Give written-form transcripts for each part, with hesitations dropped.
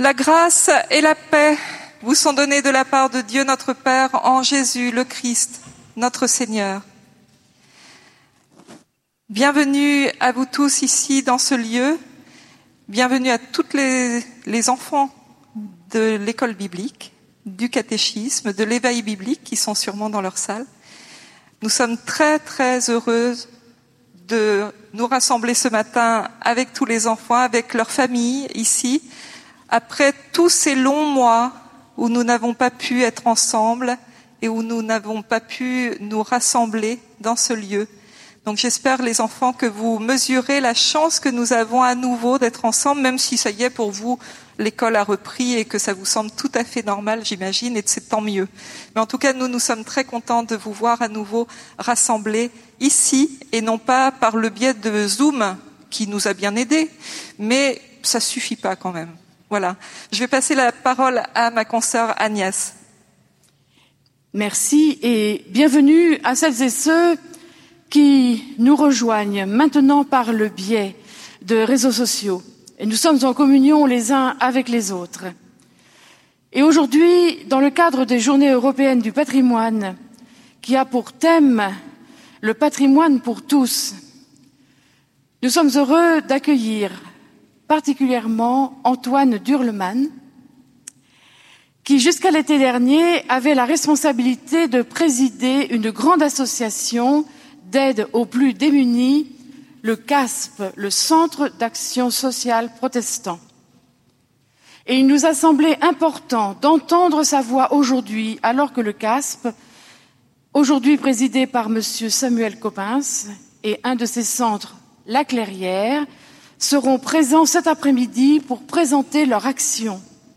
La grâce et la paix vous sont données de la part de Dieu notre Père en Jésus le Christ, notre Seigneur. Bienvenue à vous tous ici dans ce lieu. Bienvenue à tous les enfants de l'école biblique, du catéchisme, de l'éveil biblique qui sont sûrement dans leur salle. Nous sommes très très heureuses de nous rassembler ce matin avec tous les enfants, avec leurs familles ici, après tous ces longs mois où nous n'avons pas pu être ensemble et où nous n'avons pas pu nous rassembler dans ce lieu. Donc j'espère, les enfants, que vous mesurez la chance que nous avons à nouveau d'être ensemble, même si ça y est, pour vous, l'école a repris et que ça vous semble tout à fait normal, j'imagine, et c'est tant mieux. Mais en tout cas, nous sommes très contents de vous voir à nouveau rassemblés ici, et non pas par le biais de Zoom, qui nous a bien aidés, mais ça suffit pas quand même. Voilà. Je vais passer la parole à ma consoeur Agnès. Merci et bienvenue à celles et ceux qui nous rejoignent maintenant par le biais de réseaux sociaux. Et nous sommes en communion les uns avec les autres. Et aujourd'hui, dans le cadre des Journées européennes du patrimoine, qui a pour thème le patrimoine pour tous, nous sommes heureux d'accueillir particulièrement Antoine Durleman, qui jusqu'à l'été dernier avait la responsabilité de présider une grande association d'aide aux plus démunis, le CASP, le Centre d'action sociale protestant. Et il nous a semblé important d'entendre sa voix aujourd'hui, alors que le CASP, aujourd'hui présidé par Monsieur Samuel Coppens, et un de ses centres, La Clairière, seront présents cet après-midi pour présenter leur action.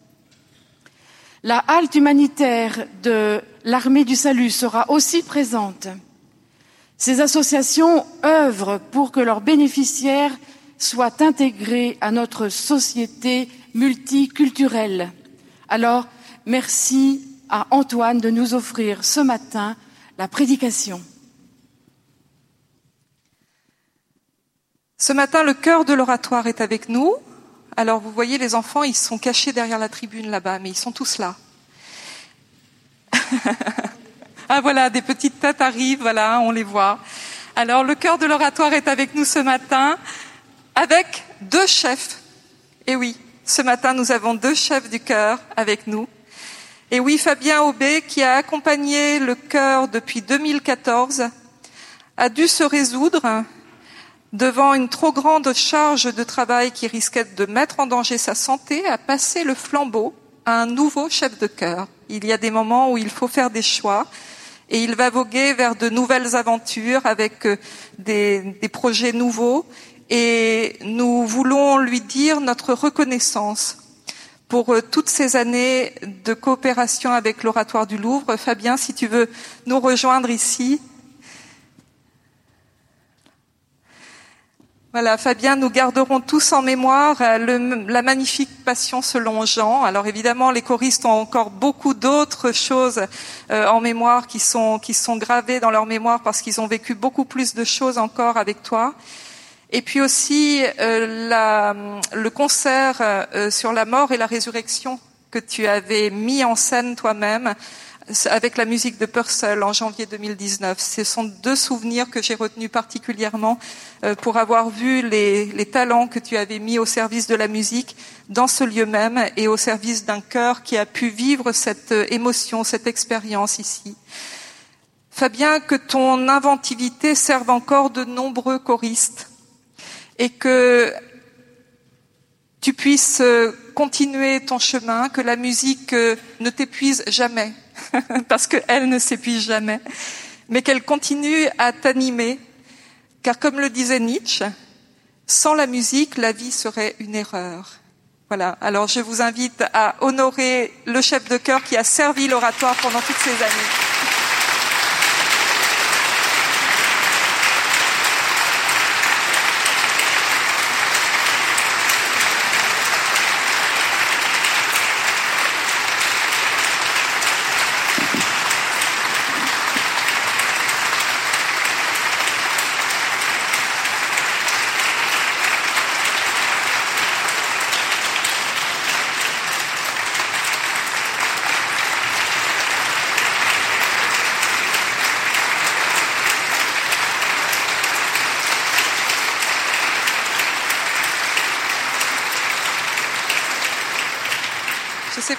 La halte humanitaire de l'Armée du Salut sera aussi présente. Ces associations œuvrent pour que leurs bénéficiaires soient intégrés à notre société multiculturelle. Alors, merci à Antoine de nous offrir ce matin la prédication. Ce matin, le chœur de l'oratoire est avec nous. Alors, vous voyez, les enfants, ils sont cachés derrière la tribune là-bas, mais ils sont tous là. Ah voilà, des petites têtes arrivent, voilà, on les voit. Alors, le chœur de l'oratoire est avec nous ce matin, avec 2 chefs. Et oui, ce matin, nous avons 2 chefs du chœur avec nous. Et oui, Fabien Aubé, qui a accompagné le chœur depuis 2014, a dû se résoudre devant une trop grande charge de travail qui risquait de mettre en danger sa santé, à passer le flambeau à un nouveau chef de chœur. Il y a des moments où il faut faire des choix et il va voguer vers de nouvelles aventures avec des projets nouveaux, et nous voulons lui dire notre reconnaissance pour toutes ces années de coopération avec l'Oratoire du Louvre. Fabien, si tu veux nous rejoindre ici. Voilà, Fabien, nous garderons tous en mémoire la magnifique Passion selon Jean. Alors évidemment, les choristes ont encore beaucoup d'autres choses en mémoire qui sont gravées dans leur mémoire parce qu'ils ont vécu beaucoup plus de choses encore avec toi. Et puis aussi le concert sur la mort et la résurrection que tu avais mis en scène toi-même avec la musique de Purcell en janvier 2019. Ce sont 2 souvenirs que j'ai retenus particulièrement pour avoir vu les talents que tu avais mis au service de la musique dans ce lieu même et au service d'un chœur qui a pu vivre cette émotion, cette expérience ici. Fabien, que ton inventivité serve encore de nombreux choristes et que tu puisses continuer ton chemin, que la musique ne t'épuise jamais, parce qu'elle ne s'épuise jamais, mais qu'elle continue à t'animer, car comme le disait Nietzsche, sans la musique, la vie serait une erreur. Voilà, alors je vous invite à honorer le chef de chœur qui a servi l'oratoire pendant toutes ces années. sais.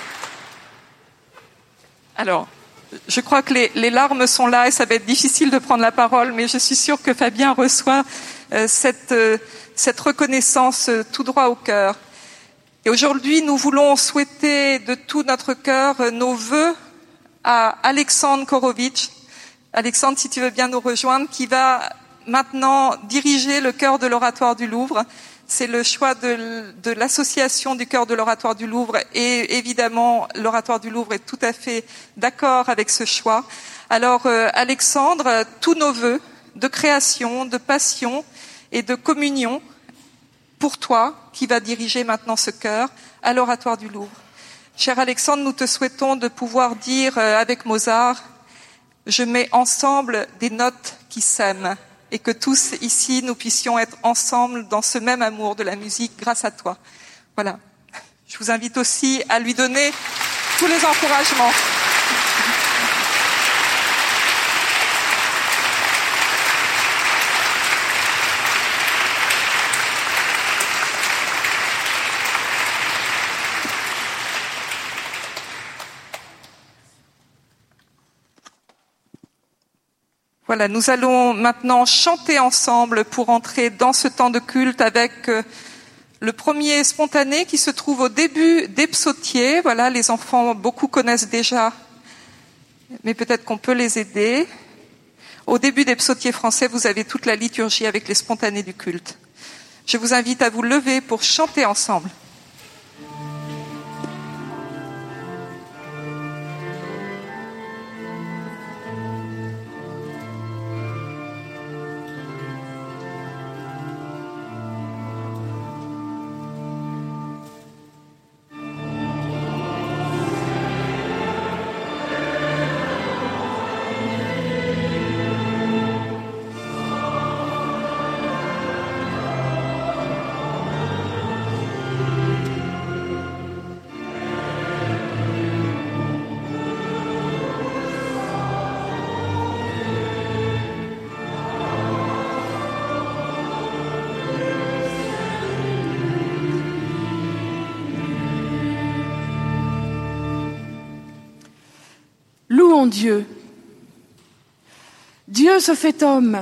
Alors, je crois que les larmes sont là et ça va être difficile de prendre la parole, mais je suis sûre que Fabien reçoit cette reconnaissance tout droit au cœur. Et aujourd'hui, nous voulons souhaiter de tout notre cœur nos vœux à Alexandre Korovitch. Alexandre, si tu veux bien nous rejoindre, qui va maintenant diriger le chœur de l'Oratoire du Louvre. C'est le choix de l'association du chœur de l'Oratoire du Louvre et évidemment, l'Oratoire du Louvre est tout à fait d'accord avec ce choix. Alors, Alexandre, tous nos vœux de création, de passion et de communion pour toi, qui va diriger maintenant ce chœur à l'Oratoire du Louvre. Cher Alexandre, nous te souhaitons de pouvoir dire avec Mozart, je mets ensemble des notes qui s'aiment. Et que tous ici, nous puissions être ensemble dans ce même amour de la musique grâce à toi. Voilà. Je vous invite aussi à lui donner tous les encouragements. Voilà, nous allons maintenant chanter ensemble pour entrer dans ce temps de culte avec le premier spontané qui se trouve au début des psautiers. Voilà, les enfants, beaucoup connaissent déjà, mais peut-être qu'on peut les aider. Au début des psautiers français, vous avez toute la liturgie avec les spontanés du culte. Je vous invite à vous lever pour chanter ensemble. Louons Dieu. Dieu se fait homme.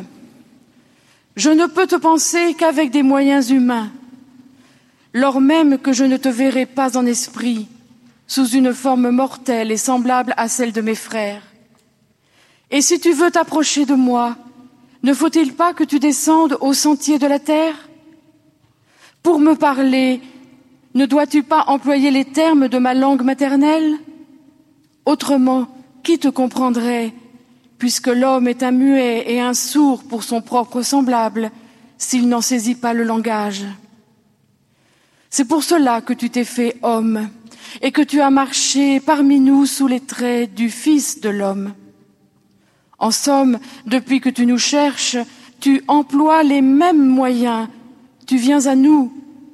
Je ne peux te penser qu'avec des moyens humains, lors même que je ne te verrai pas en esprit, sous une forme mortelle et semblable à celle de mes frères. Et si tu veux t'approcher de moi, ne faut-il pas que tu descendes au sentier de la terre? Pour me parler, ne dois-tu pas employer les termes de ma langue maternelle? Autrement, qui te comprendrait, puisque l'homme est un muet et un sourd pour son propre semblable, s'il n'en saisit pas le langage? C'est pour cela que tu t'es fait homme, et que tu as marché parmi nous sous les traits du Fils de l'homme. En somme, depuis que tu nous cherches, tu emploies les mêmes moyens, tu viens à nous.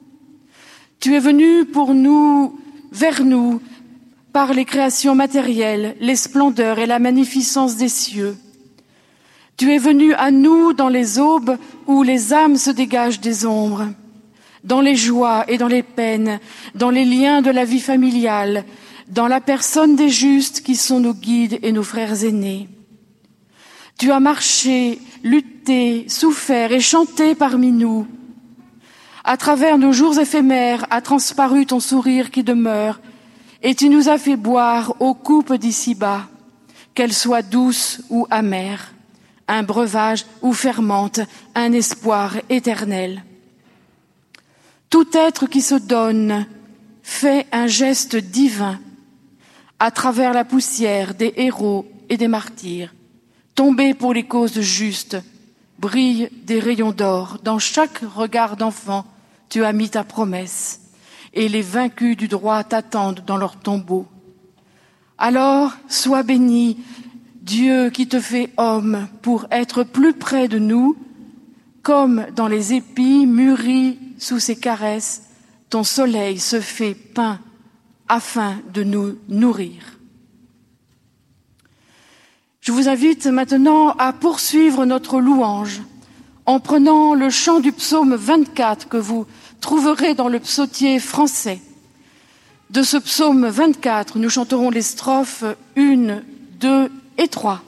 Tu es venu pour nous, vers nous, par les créations matérielles, les splendeurs et la magnificence des cieux. Tu es venu à nous dans les aubes où les âmes se dégagent des ombres, dans les joies et dans les peines, dans les liens de la vie familiale, dans la personne des justes qui sont nos guides et nos frères aînés. Tu as marché, lutté, souffert et chanté parmi nous. À travers nos jours éphémères a transparu ton sourire qui demeure, et tu nous as fait boire aux coupes d'ici-bas, qu'elles soient douces ou amères, un breuvage ou fermente, un espoir éternel. Tout être qui se donne fait un geste divin à travers la poussière des héros et des martyrs. Tombés pour les causes justes, brillent des rayons d'or. Dans chaque regard d'enfant, tu as mis ta promesse. Et les vaincus du droit t'attendent dans leur tombeau. Alors, sois béni, Dieu qui te fait homme pour être plus près de nous, comme dans les épis mûris sous ses caresses, ton soleil se fait pain afin de nous nourrir. Je vous invite maintenant à poursuivre notre louange en prenant le chant du psaume 24 que vous trouverez dans le psautier français. De ce psaume 24, nous chanterons les strophes 1, 2 et 3.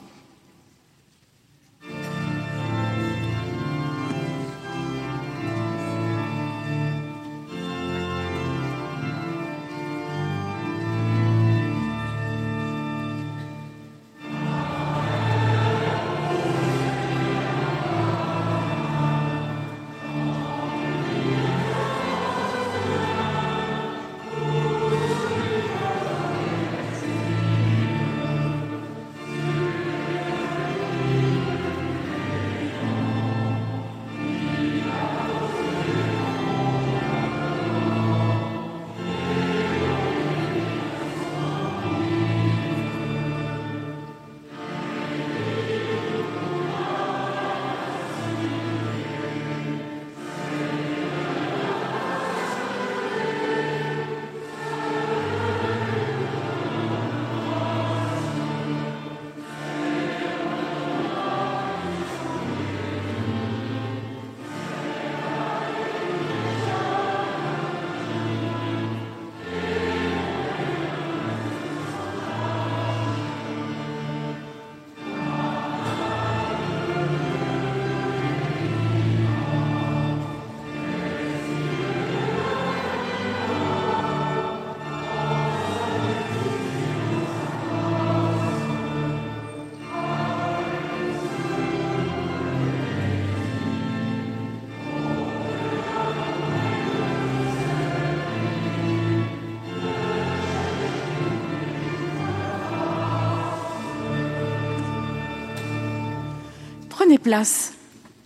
Prenez place.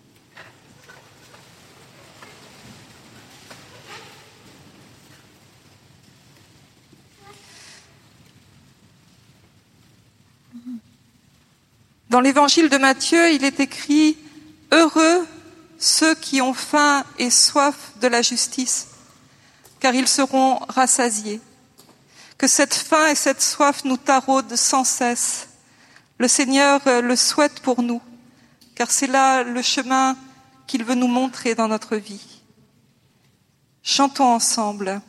Dans l'évangile de Matthieu, il est écrit « Heureux ceux qui ont faim et soif de la justice, car ils seront rassasiés. » Que cette faim et cette soif nous taraudent sans cesse. Le Seigneur le souhaite pour nous, car c'est là le chemin qu'il veut nous montrer dans notre vie. Chantons ensemble.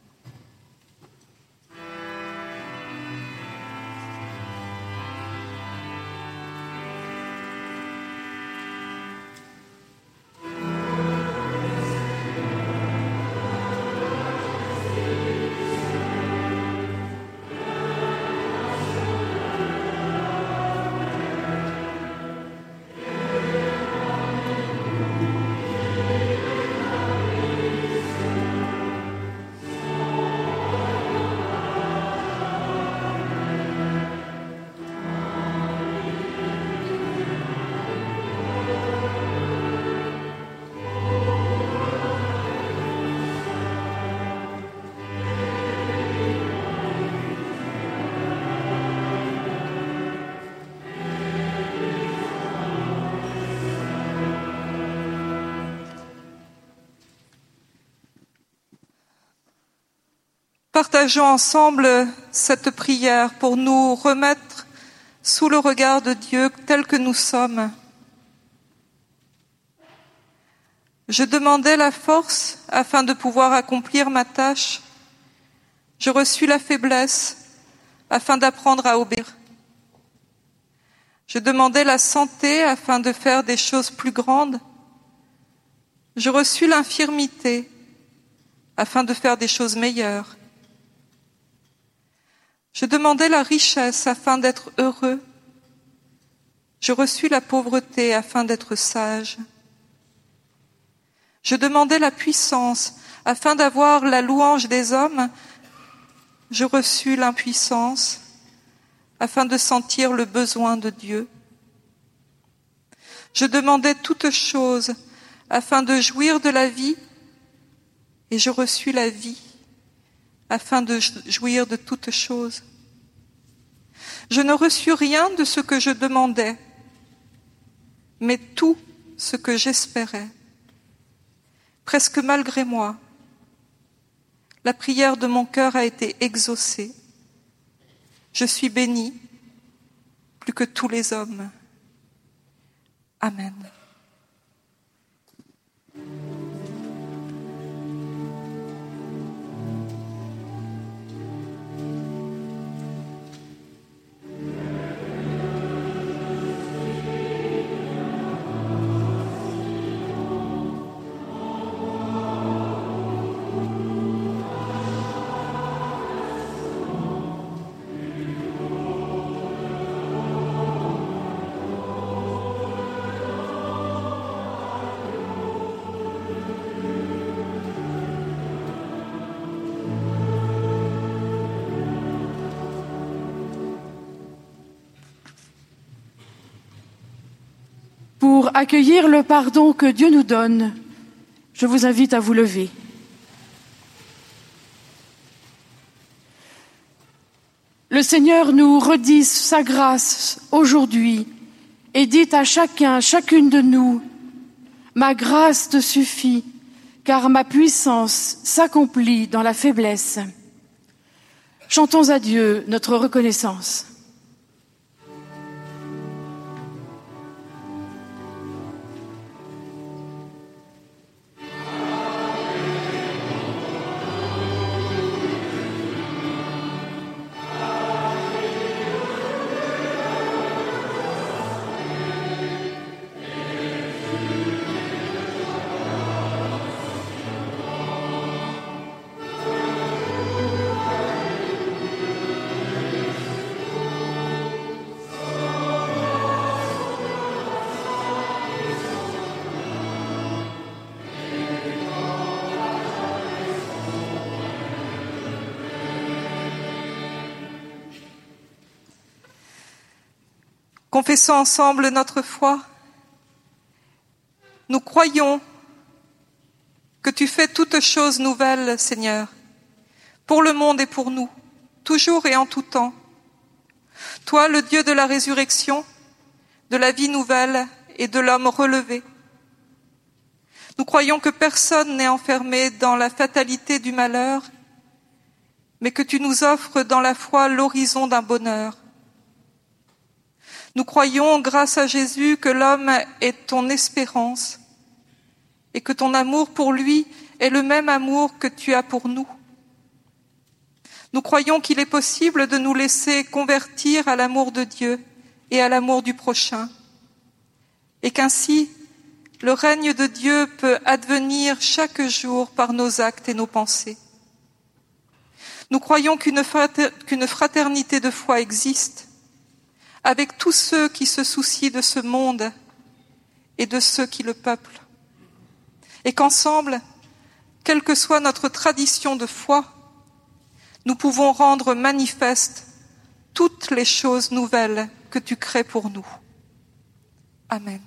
Partageons ensemble cette prière pour nous remettre sous le regard de Dieu tel que nous sommes. Je demandais la force afin de pouvoir accomplir ma tâche. Je reçus la faiblesse afin d'apprendre à obéir. Je demandais la santé afin de faire des choses plus grandes. Je reçus l'infirmité afin de faire des choses meilleures. Je demandais la richesse afin d'être heureux. Je reçus la pauvreté afin d'être sage. Je demandais la puissance afin d'avoir la louange des hommes. Je reçus l'impuissance afin de sentir le besoin de Dieu. Je demandais toutes choses afin de jouir de la vie, et je reçus la vie afin de jouir de toutes choses. Je ne reçus rien de ce que je demandais, mais tout ce que j'espérais. Presque malgré moi, la prière de mon cœur a été exaucée. Je suis bénie plus que tous les hommes. Amen. pour accueillir le pardon que Dieu nous donne, je vous invite à vous lever. Le Seigneur nous redit sa grâce aujourd'hui et dit à chacun, chacune de nous, « Ma grâce te suffit, car ma puissance s'accomplit dans la faiblesse. » Chantons à Dieu notre reconnaissance. Confessons ensemble notre foi. Nous croyons que tu fais toutes choses nouvelles, Seigneur, pour le monde et pour nous, toujours et en tout temps. Toi, le Dieu de la résurrection, de la vie nouvelle et de l'homme relevé. Nous croyons que personne n'est enfermé dans la fatalité du malheur, mais que tu nous offres dans la foi l'horizon d'un bonheur. Nous croyons, grâce à Jésus, que l'homme est ton espérance et que ton amour pour lui est le même amour que tu as pour nous. Nous croyons qu'il est possible de nous laisser convertir à l'amour de Dieu et à l'amour du prochain, et qu'ainsi le règne de Dieu peut advenir chaque jour par nos actes et nos pensées. Nous croyons qu'une fraternité de foi existe, avec tous ceux qui se soucient de ce monde et de ceux qui le peuplent. Et qu'ensemble, quelle que soit notre tradition de foi, nous pouvons rendre manifestes toutes les choses nouvelles que tu crées pour nous. Amen.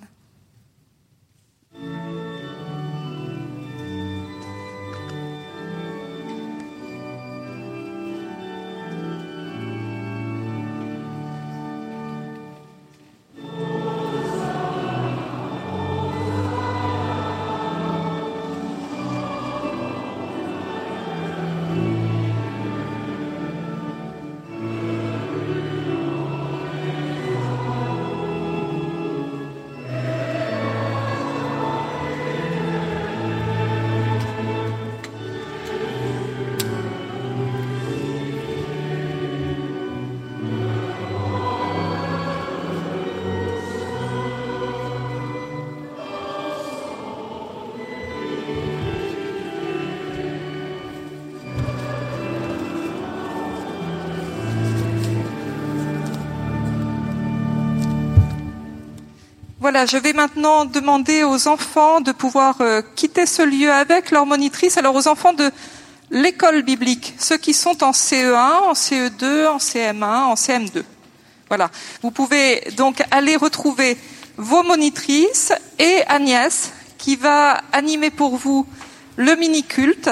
Voilà, je vais maintenant demander aux enfants de pouvoir quitter ce lieu avec leur monitrice. Alors aux enfants de l'école biblique, ceux qui sont en CE1, en CE2, en CM1, en CM2. Voilà, vous pouvez donc aller retrouver vos monitrices et Agnès qui va animer pour vous le mini-culte.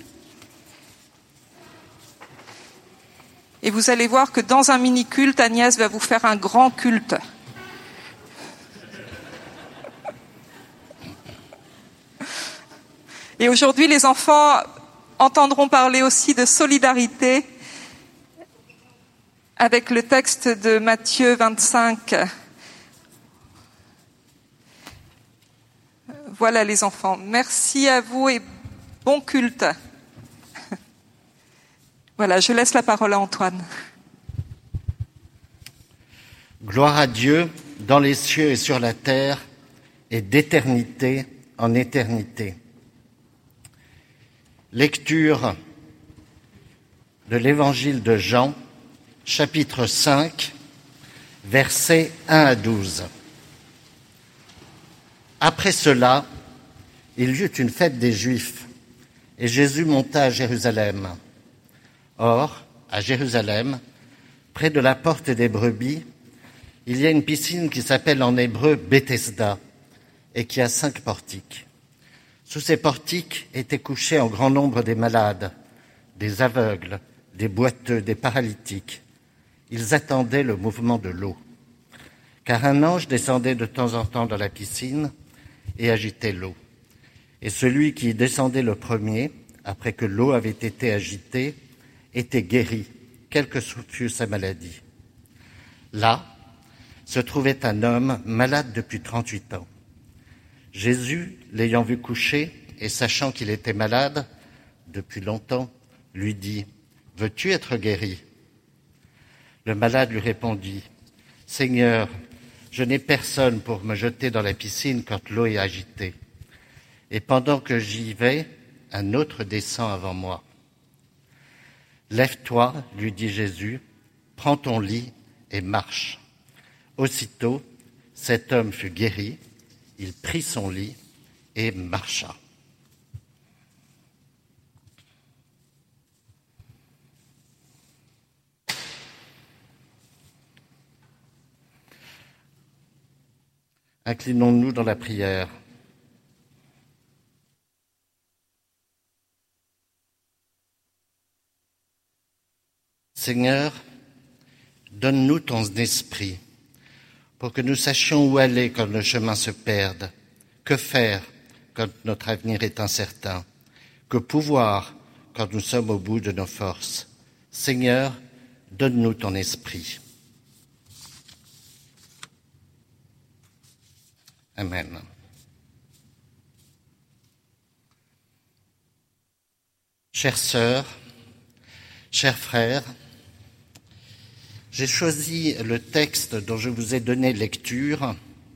Et vous allez voir que dans un mini-culte, Agnès va vous faire un grand culte. Et aujourd'hui, les enfants entendront parler aussi de solidarité avec le texte de Matthieu 25. Voilà les enfants. Merci à vous et bon culte. Voilà, je laisse la parole à Antoine. Gloire à Dieu dans les cieux et sur la terre et d'éternité en éternité. Lecture de l'Évangile de Jean, chapitre 5, versets 1 à 12. Après cela, il y eut une fête des Juifs, et Jésus monta à Jérusalem. Or, à Jérusalem, près de la porte des brebis, il y a une piscine qui s'appelle en hébreu Bethesda, et qui a 5 portiques. Sous ces portiques étaient couchés en grand nombre des malades, des aveugles, des boiteux, des paralytiques. Ils attendaient le mouvement de l'eau, car un ange descendait de temps en temps dans la piscine et agitait l'eau. Et celui qui descendait le premier, après que l'eau avait été agitée, était guéri, quelle que fût sa maladie. Là se trouvait un homme malade depuis 38 ans. Jésus, l'ayant vu coucher et sachant qu'il était malade depuis longtemps, lui dit « Veux-tu être guéri ?» Le malade lui répondit « Seigneur, je n'ai personne pour me jeter dans la piscine quand l'eau est agitée. Et pendant que j'y vais, un autre descend avant moi. » « Lève-toi, lui dit Jésus, prends ton lit et marche. » Aussitôt, cet homme fut guéri, il prit son lit et marcha. Inclinons-nous dans la prière. Seigneur, donne-nous ton esprit pour que nous sachions où aller quand le chemin se perde, que faire quand notre avenir est incertain, que pouvoir quand nous sommes au bout de nos forces. Seigneur, donne-nous ton esprit. Amen. Chères sœurs, chers frères, j'ai choisi le texte dont je vous ai donné lecture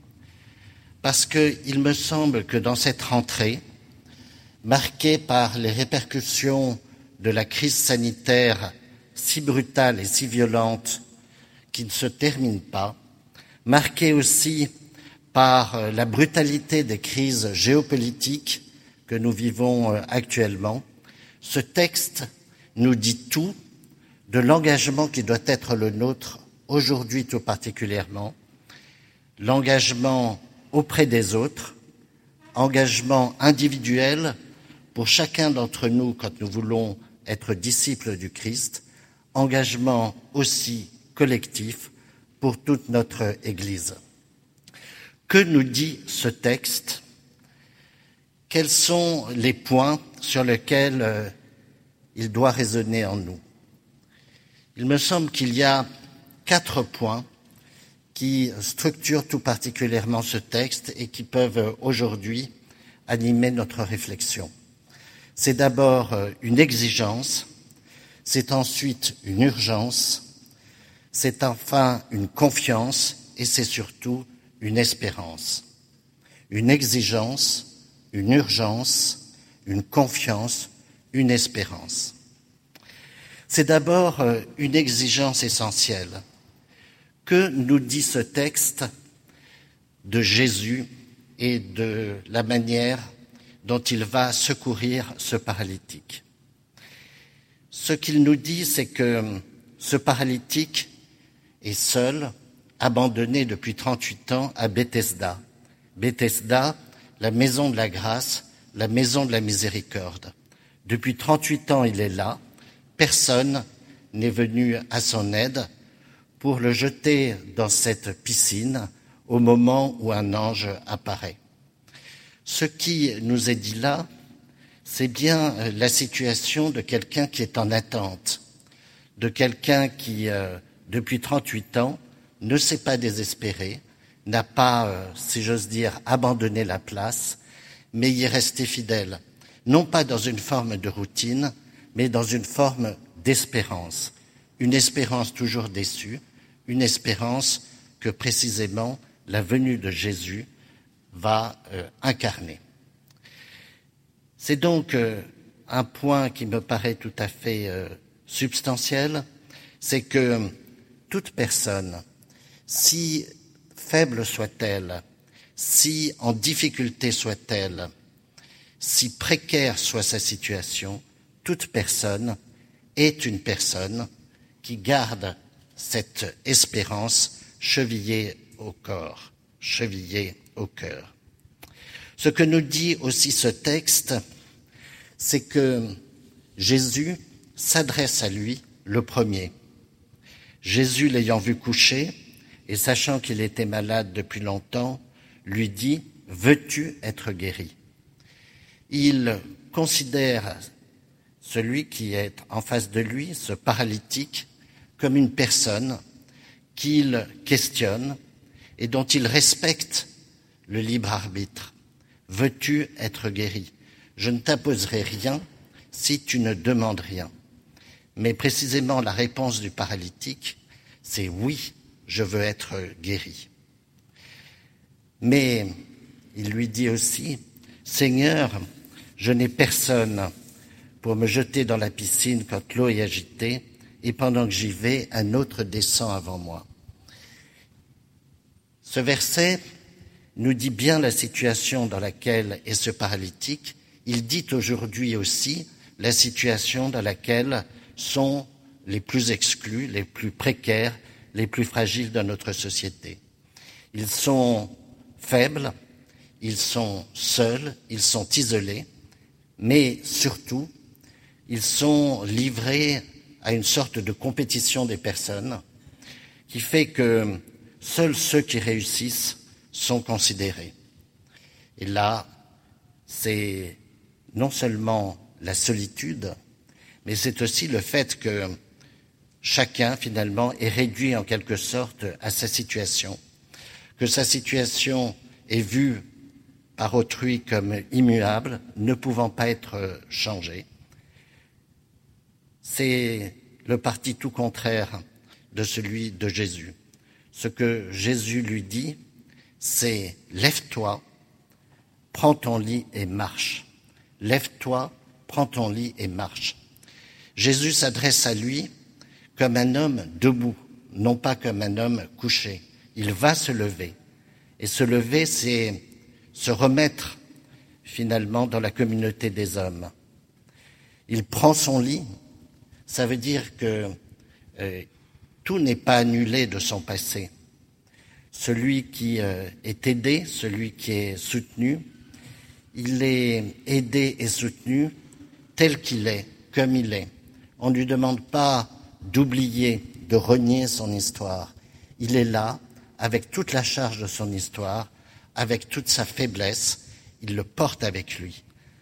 parce qu'il me semble que dans cette rentrée, marquée par les répercussions de la crise sanitaire si brutale et si violente qui ne se termine pas, marquée aussi par la brutalité des crises géopolitiques que nous vivons actuellement, ce texte nous dit tout de l'engagement qui doit être le nôtre aujourd'hui tout particulièrement, l'engagement auprès des autres, engagement individuel pour chacun d'entre nous quand nous voulons être disciples du Christ, engagement aussi collectif pour toute notre Église. Que nous dit ce texte ? Quels sont les points sur lesquels il doit résonner en nous ? Il me semble qu'il y a 4 points qui structurent tout particulièrement ce texte et qui peuvent aujourd'hui animer notre réflexion. C'est d'abord une exigence, c'est ensuite une urgence, c'est enfin une confiance et c'est surtout une espérance. Une exigence, une urgence, une confiance, une espérance. C'est d'abord une exigence essentielle. Que nous dit ce texte de Jésus et de la manière dont il va secourir ce paralytique ? Ce qu'il nous dit, c'est que ce paralytique est seul, abandonné depuis 38 ans à Bethesda. Bethesda, la maison de la grâce, la maison de la miséricorde. Depuis 38 ans, il est là. Personne n'est venu à son aide pour le jeter dans cette piscine au moment où un ange apparaît. Ce qui nous est dit là, c'est bien la situation de quelqu'un qui est en attente, de quelqu'un qui, depuis 38 ans, ne s'est pas désespéré, n'a pas, si j'ose dire, abandonné la place, mais y est resté fidèle, non pas dans une forme de routine, mais dans une forme d'espérance, une espérance toujours déçue, une espérance que précisément la venue de Jésus va incarner. C'est donc un point qui me paraît tout à fait substantiel, c'est que toute personne, si faible soit-elle, si en difficulté soit-elle, si précaire soit sa situation, toute personne est une personne qui garde cette espérance chevillée au corps, chevillée au cœur. Ce que nous dit aussi ce texte, c'est que Jésus s'adresse à lui le premier. Jésus, l'ayant vu coucher et sachant qu'il était malade depuis longtemps, lui dit « Veux-tu être guéri ?» Il considère celui qui est en face de lui, ce paralytique, comme une personne qu'il questionne et dont il respecte le libre arbitre. « Veux-tu être guéri ? Je ne t'imposerai rien si tu ne demandes rien. » Mais précisément la réponse du paralytique, c'est « oui, je veux être guéri ». Mais il lui dit aussi « Seigneur, je n'ai personne pour me jeter dans la piscine quand l'eau est agitée, et pendant que j'y vais, un autre descend avant moi. » Ce verset nous dit bien la situation dans laquelle est ce paralytique. Il dit aujourd'hui aussi la situation dans laquelle sont les plus exclus, les plus précaires, les plus fragiles de notre société. Ils sont faibles, ils sont seuls, ils sont isolés, mais surtout, ils sont livrés à une sorte de compétition des personnes qui fait que seuls ceux qui réussissent sont considérés. Et là, c'est non seulement la solitude, mais c'est aussi le fait que chacun, finalement, est réduit en quelque sorte à sa situation, que sa situation est vue par autrui comme immuable, ne pouvant pas être changée. C'est le parti tout contraire de celui de Jésus. Ce que Jésus lui dit, c'est « Lève-toi, prends ton lit et marche. Lève-toi, prends ton lit et marche. » Jésus s'adresse à lui comme un homme debout, non pas comme un homme couché. Il va se lever. Et se lever, c'est se remettre finalement dans la communauté des hommes. Il prend son lit. Ça veut dire que tout n'est pas annulé de son passé. Celui qui est aidé, celui qui est soutenu, il est aidé et soutenu tel qu'il est, comme il est. On ne lui demande pas d'oublier, de renier son histoire. Il est là, avec toute la charge de son histoire, avec toute sa faiblesse, il le porte avec lui.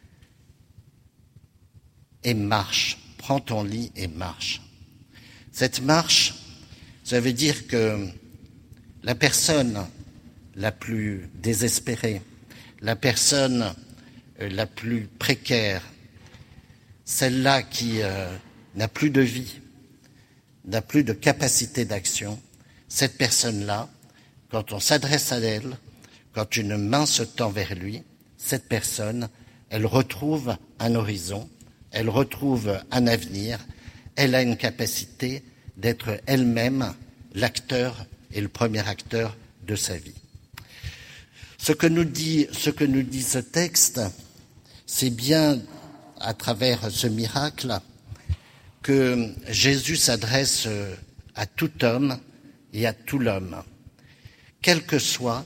Et marche, prends ton lit et marche. Cette marche, ça veut dire que la personne la plus désespérée, la personne la plus précaire, celle-là qui n'a plus de vie, n'a plus de capacité d'action, cette personne-là, quand on s'adresse à elle, quand une main se tend vers lui, cette personne, elle retrouve un horizon, elle retrouve un avenir, elle a une capacité d'être elle-même l'acteur et le premier acteur de sa vie. Ce que nous dit ce texte, c'est bien à travers ce miracle que Jésus s'adresse à tout homme et à tout l'homme, quel que soit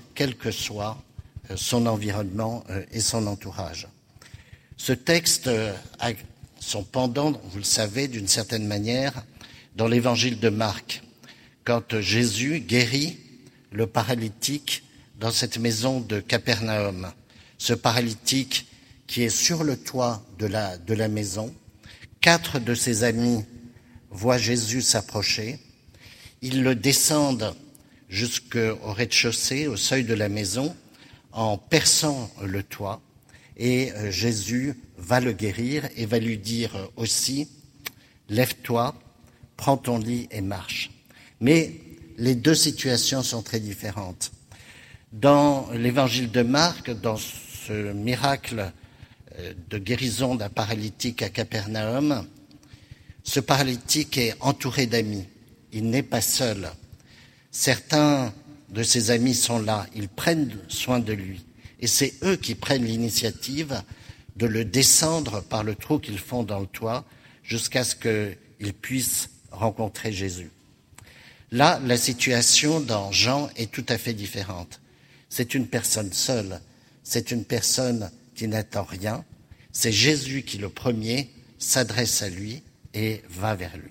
son environnement et son entourage. Ce texte a son pendant, vous le savez, d'une certaine manière, dans l'évangile de Marc, quand Jésus guérit le paralytique dans cette maison de Capernaum. Ce paralytique qui est sur le toit de la maison. 4 de ses amis voient Jésus s'approcher. Ils le descendent jusqu'au rez-de-chaussée, au seuil de la maison, en perçant le toit. Et Jésus va le guérir et va lui dire aussi « Lève-toi, prends ton lit et marche ». Mais les deux situations sont très différentes. Dans l'évangile de Marc, dans ce miracle de guérison d'un paralytique à Capernaum, ce paralytique est entouré d'amis. Il n'est pas seul. Certains de ses amis sont là, ils prennent soin de lui. Et c'est eux qui prennent l'initiative de le descendre par le trou qu'ils font dans le toit jusqu'à ce qu'il puisse rencontrer Jésus. Là, la situation dans Jean est tout à fait différente. C'est une personne seule. c'est une personne qui n'attend rien. C'est Jésus qui, le premier, s'adresse à lui et va vers lui.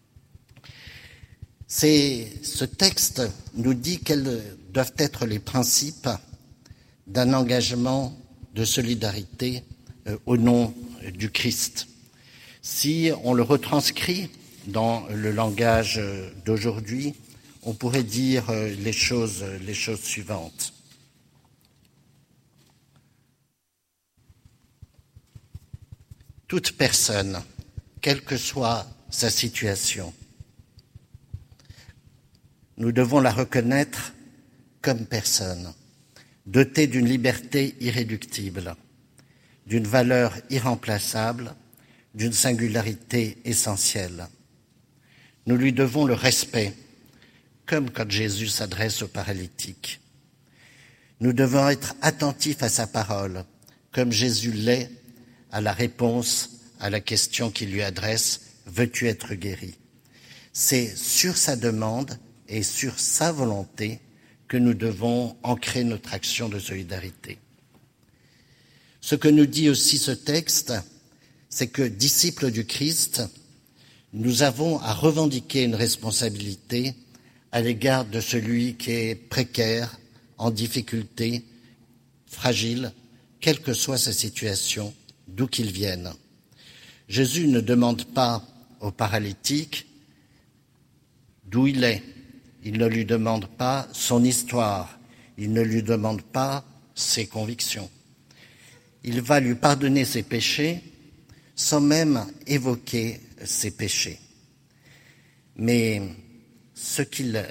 Ce texte nous dit quels doivent être les principes d'un engagement de solidarité au nom du Christ. Si on le retranscrit dans le langage d'aujourd'hui, on pourrait dire les choses suivantes. Toute personne, quelle que soit sa situation, nous devons la reconnaître comme personne, dotée d'une liberté irréductible, d'une valeur irremplaçable, d'une singularité essentielle. Nous lui devons le respect, comme quand Jésus s'adresse aux paralytiques. Nous devons être attentifs à sa parole, comme Jésus l'est à la réponse à la question qu'il lui adresse « Veux-tu être guéri ?» C'est sur sa demande et sur sa volonté que nous devons ancrer notre action de solidarité. Ce que nous dit aussi ce texte, c'est que, disciples du Christ, nous avons à revendiquer une responsabilité à l'égard de celui qui est précaire, en difficulté, fragile, quelle que soit sa situation, d'où qu'il vienne. Jésus ne demande pas au paralytique d'où il est. Il ne lui demande pas son histoire. Il ne lui demande pas ses convictions. Il va lui pardonner ses péchés sans même évoquer ses péchés. Mais ce qu'il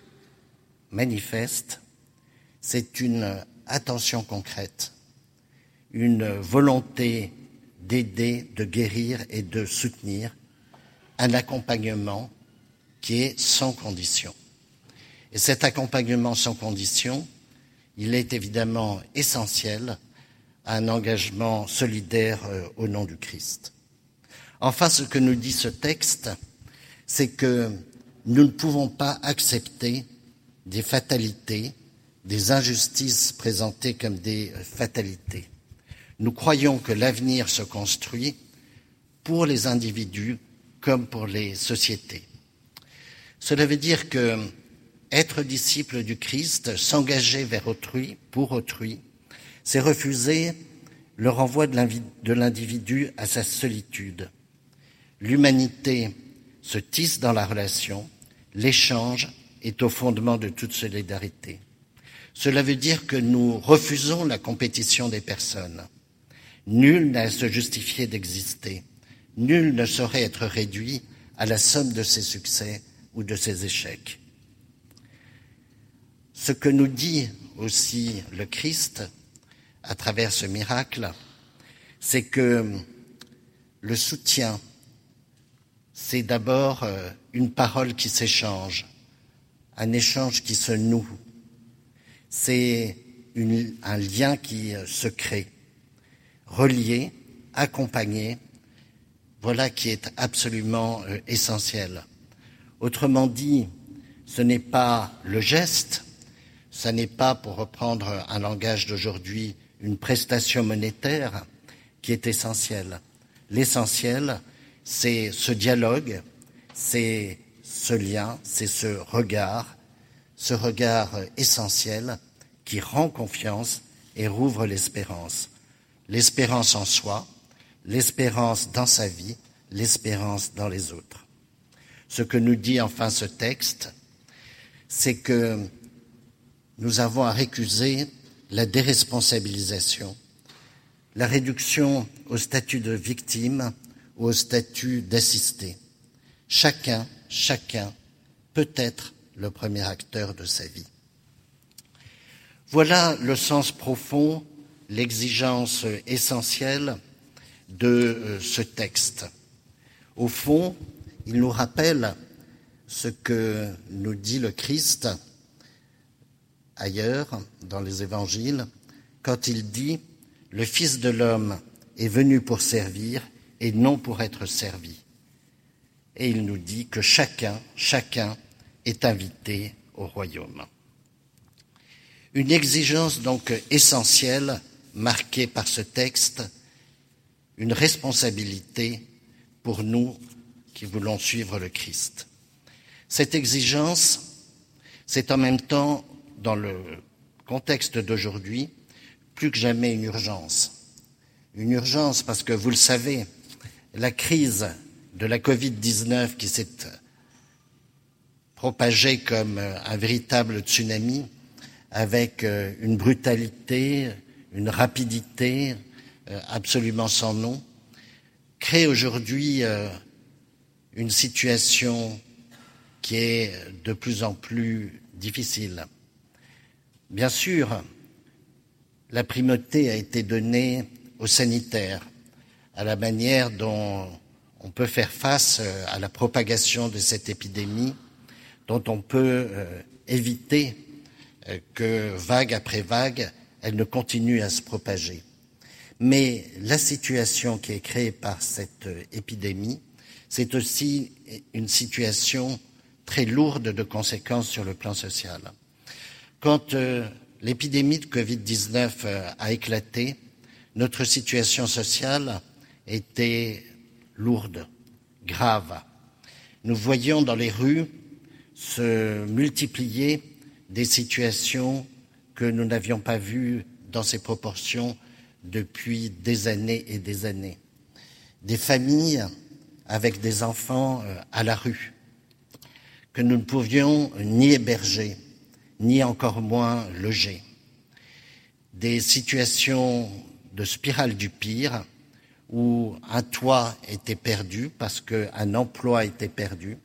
manifeste, c'est une attention concrète, une volonté d'aider, de guérir et de soutenir, un accompagnement qui est sans condition. Et cet accompagnement sans condition, il est évidemment essentiel à un engagement solidaire au nom du Christ. Enfin, ce que nous dit ce texte, c'est que nous ne pouvons pas accepter des fatalités, des injustices présentées comme des fatalités. Nous croyons que l'avenir se construit pour les individus comme pour les sociétés. Cela veut dire que être disciple du Christ, s'engager vers autrui, pour autrui, c'est refuser le renvoi de l'individu à sa solitude. L'humanité se tisse dans la relation, l'échange est au fondement de toute solidarité. Cela veut dire que nous refusons la compétition des personnes. Nul n'a à se justifier d'exister. Nul ne saurait être réduit à la somme de ses succès ou de ses échecs. Ce que nous dit aussi le Christ à travers ce miracle, c'est que le soutien, c'est d'abord une parole qui s'échange, un échange qui se noue. C'est un lien qui se crée, relié, accompagné, voilà qui est absolument essentiel. Autrement dit, ce n'est pas le geste, ce n'est pas, pour reprendre un langage d'aujourd'hui, une prestation monétaire qui est essentielle. L'essentiel, c'est ce dialogue, c'est ce lien, c'est ce regard essentiel qui rend confiance et rouvre l'espérance. L'espérance en soi, l'espérance dans sa vie, l'espérance dans les autres. Ce que nous dit enfin ce texte, c'est que nous avons à récuser la déresponsabilisation, la réduction au statut de victime ou au statut d'assisté. Chacun peut être le premier acteur de sa vie. Voilà le sens profond, l'exigence essentielle de ce texte. Au fond, il nous rappelle ce que nous dit le Christ ailleurs, dans les évangiles, quand il dit « Le Fils de l'homme est venu pour servir et non pour être servi ». Et il nous dit que chacun est invité au royaume. Une exigence donc essentielle marquée par ce texte une responsabilité pour nous qui voulons suivre le Christ. Cette exigence, c'est en même temps, dans le contexte d'aujourd'hui, plus que jamais une urgence. Une urgence parce que, vous le savez, la crise de la Covid-19 qui s'est propagée comme un véritable tsunami, avec une brutalité, une rapidité absolument sans nom, crée aujourd'hui une situation qui est de plus en plus difficile. Bien sûr, la primauté a été donnée aux sanitaires, à la manière dont on peut faire face à la propagation de cette épidémie, dont on peut éviter que, vague après vague, elle ne continue à se propager. Mais la situation qui est créée par cette épidémie, c'est aussi une situation très lourde de conséquences sur le plan social. Quand l'épidémie de Covid-19 a éclaté, notre situation sociale était lourde, grave. Nous voyions dans les rues se multiplier des situations que nous n'avions pas vues dans ces proportions depuis des années et des années. Des familles avec des enfants à la rue, que nous ne pouvions ni héberger, ni encore moins loger. Des situations de spirale du pire, où un toit était perdu parce qu'un emploi était perdu,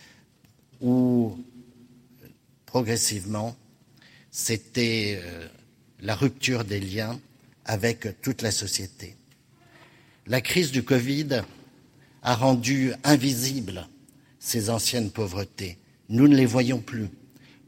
où progressivement, c'était la rupture des liens avec toute la société. La crise du Covid a rendu invisibles ces anciennes pauvretés. Nous ne les voyons plus. Pourquoi ?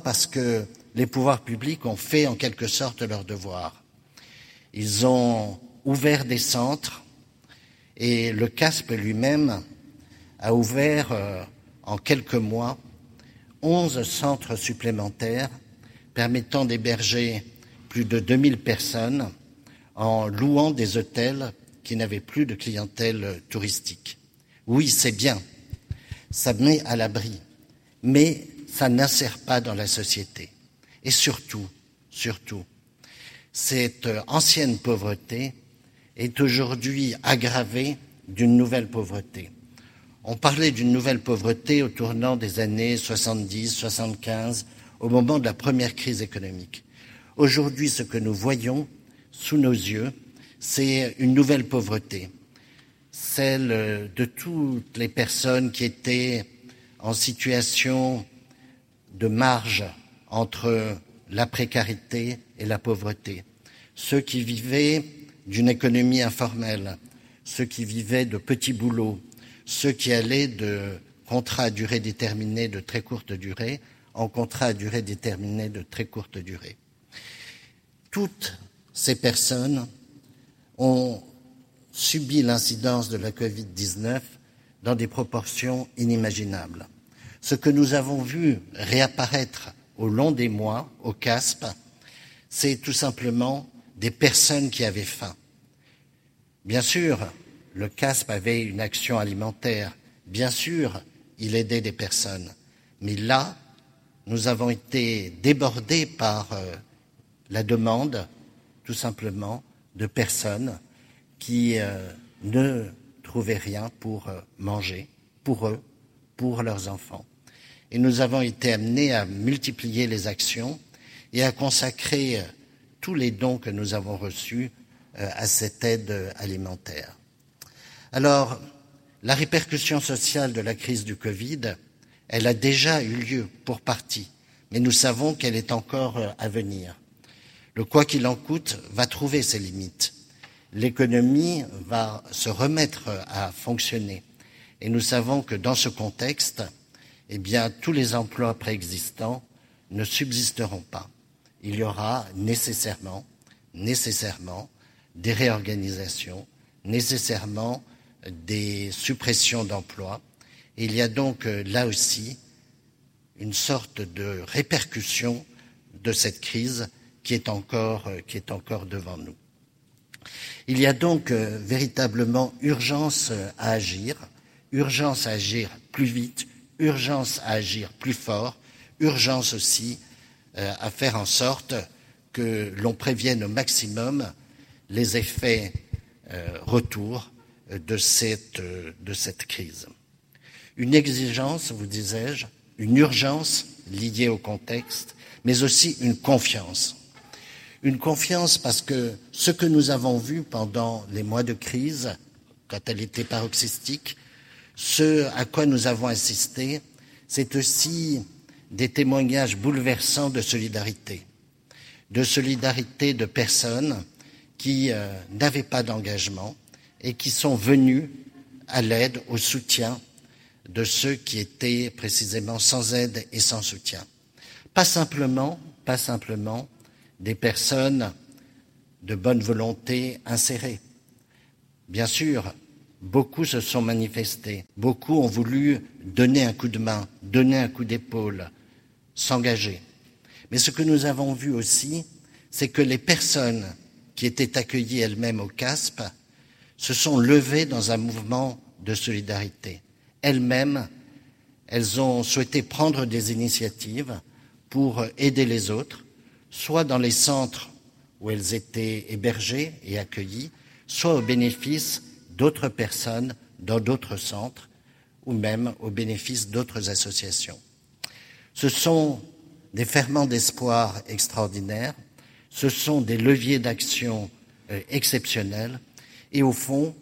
Parce que les pouvoirs publics ont fait en quelque sorte leur devoir. Ils ont ouvert des centres et le CASP lui-même a ouvert en quelques mois 11 centres supplémentaires permettant d'héberger plus de 2000 personnes en louant des hôtels qui n'avaient plus de clientèle touristique. Oui, c'est bien, ça met à l'abri, mais ça n'insère pas dans la société. Et surtout, cette ancienne pauvreté est aujourd'hui aggravée d'une nouvelle pauvreté. On parlait d'une nouvelle pauvreté au tournant des années 70, 75, au moment de la première crise économique. Aujourd'hui, ce que nous voyons sous nos yeux, c'est une nouvelle pauvreté, celle de toutes les personnes qui étaient en situation de marge entre la précarité et la pauvreté, ceux qui vivaient d'une économie informelle, ceux qui vivaient de petits boulots, ceux qui allaient de contrats à durée déterminée de très courte durée en contrats à durée déterminée de très courte durée. Toutes ces personnes ont subi l'incidence de la Covid-19 dans des proportions inimaginables. Ce que nous avons vu réapparaître au long des mois au CASP, c'est tout simplement des personnes qui avaient faim. Bien sûr, le CASP avait une action alimentaire. Bien sûr, il aidait des personnes. Mais là, nous avons été débordés par la demande, tout simplement, de personnes qui ne trouvaient rien pour manger, pour eux, pour leurs enfants. Et nous avons été amenés à multiplier les actions et à consacrer tous les dons que nous avons reçus à cette aide alimentaire. Alors, la répercussion sociale de la crise du Covid, elle a déjà eu lieu pour partie, mais nous savons qu'elle est encore à venir. Le quoi qu'il en coûte va trouver ses limites. L'économie va se remettre à fonctionner. Et nous savons que dans ce contexte, eh bien, tous les emplois préexistants ne subsisteront pas. Il y aura nécessairement des réorganisations, nécessairement des suppressions d'emplois. Et il y a donc là aussi une sorte de répercussion de cette crise qui est encore devant nous. Il y a donc véritablement urgence à agir plus vite, urgence à agir plus fort, urgence aussi à faire en sorte que l'on prévienne au maximum les effets retour de cette crise. Une exigence, vous disais-je, une urgence liée au contexte, mais aussi une confiance. Une confiance parce que ce que nous avons vu pendant les mois de crise, quand elle était paroxystique, ce à quoi nous avons assisté, c'est aussi des témoignages bouleversants de solidarité de personnes qui n'avaient pas d'engagement et qui sont venus à l'aide, au soutien de ceux qui étaient précisément sans aide et sans soutien. Pas simplement des personnes de bonne volonté insérées. Bien sûr, beaucoup se sont manifestés, beaucoup ont voulu donner un coup de main, donner un coup d'épaule, s'engager. Mais ce que nous avons vu aussi, c'est que les personnes qui étaient accueillies elles-mêmes au CASP se sont levées dans un mouvement de solidarité. Elles-mêmes, elles ont souhaité prendre des initiatives pour aider les autres, soit dans les centres où elles étaient hébergées et accueillies, soit au bénéfice d'autres personnes dans d'autres centres ou même au bénéfice d'autres associations. Ce sont des ferments d'espoir extraordinaires, ce sont des leviers d'action exceptionnels et au fond,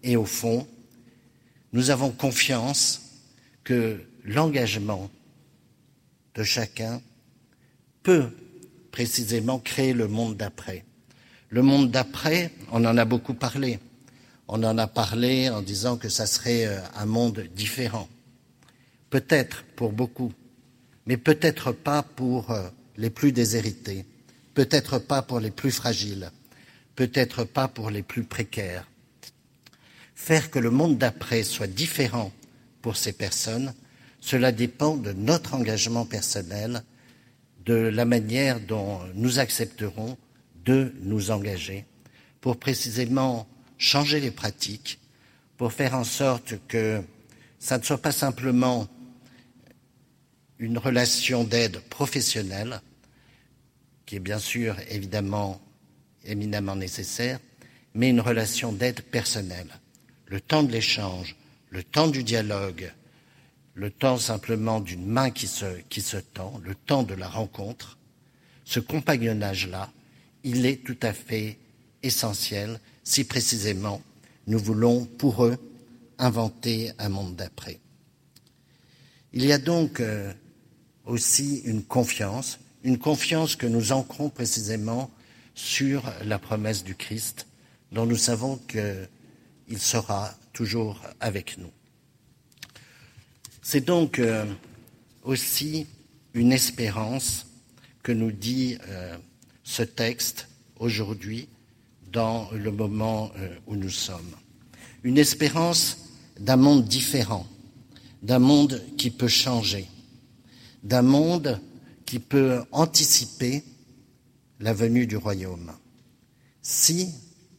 nous avons confiance que l'engagement de chacun peut précisément créer le monde d'après. Le monde d'après, on en a beaucoup parlé. On en a parlé en disant que ça serait un monde différent. Peut-être pour beaucoup, mais peut-être pas pour les plus déshérités, peut-être pas pour les plus fragiles, peut-être pas pour les plus précaires. Faire que le monde d'après soit différent pour ces personnes, cela dépend de notre engagement personnel, de la manière dont nous accepterons de nous engager pour précisément changer les pratiques, pour faire en sorte que ça ne soit pas simplement une relation d'aide professionnelle, qui est bien sûr évidemment éminemment nécessaire, mais une relation d'aide personnelle. Le temps de l'échange, le temps du dialogue, le temps simplement d'une main qui se tend, le temps de la rencontre, ce compagnonnage-là, il est tout à fait essentiel si précisément nous voulons pour eux inventer un monde d'après. Il y a donc aussi une confiance que nous ancrons précisément sur la promesse du Christ, dont nous savons qu'il sera toujours avec nous. C'est donc aussi une espérance que nous dit ce texte aujourd'hui dans le moment où nous sommes. Une espérance d'un monde différent, d'un monde qui peut changer, d'un monde qui peut anticiper la venue du royaume. Si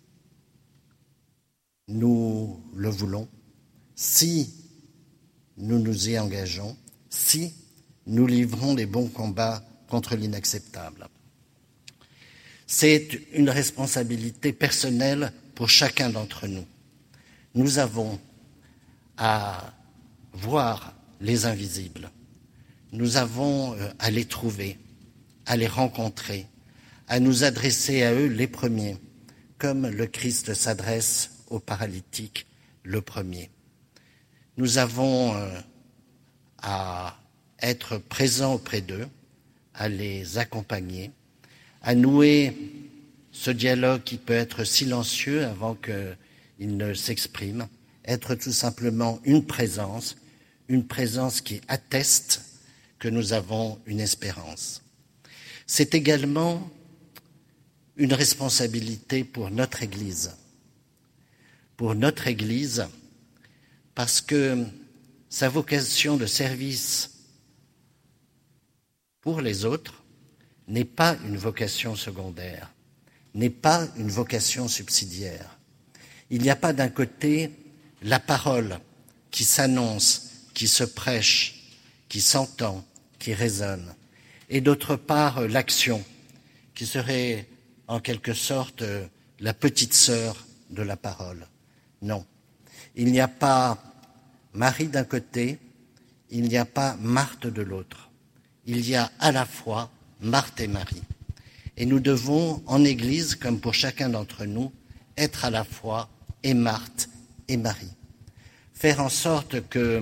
nous le voulons, si nous nous y engageons, si nous livrons les bons combats contre l'inacceptable. C'est une responsabilité personnelle pour chacun d'entre nous. Nous avons à voir les invisibles. Nous avons à les trouver, à les rencontrer, à nous adresser à eux les premiers, comme le Christ s'adresse aux paralytiques le premier. Nous avons à être présents auprès d'eux, à les accompagner, à nouer ce dialogue qui peut être silencieux avant qu'il ne s'exprime, être tout simplement une présence qui atteste que nous avons une espérance. C'est également une responsabilité pour notre Église. Pour notre Église, parce que sa vocation de service pour les autres n'est pas une vocation secondaire, n'est pas une vocation subsidiaire. Il n'y a pas d'un côté la parole qui s'annonce, qui se prêche, qui s'entend, qui résonne, et d'autre part l'action, qui serait en quelque sorte la petite sœur de la parole. Non, il n'y a pas Marie d'un côté, il n'y a pas Marthe de l'autre. Il y a à la fois Marthe et Marie. Et nous devons, en Église, comme pour chacun d'entre nous, être à la fois et Marthe et Marie. Faire en sorte que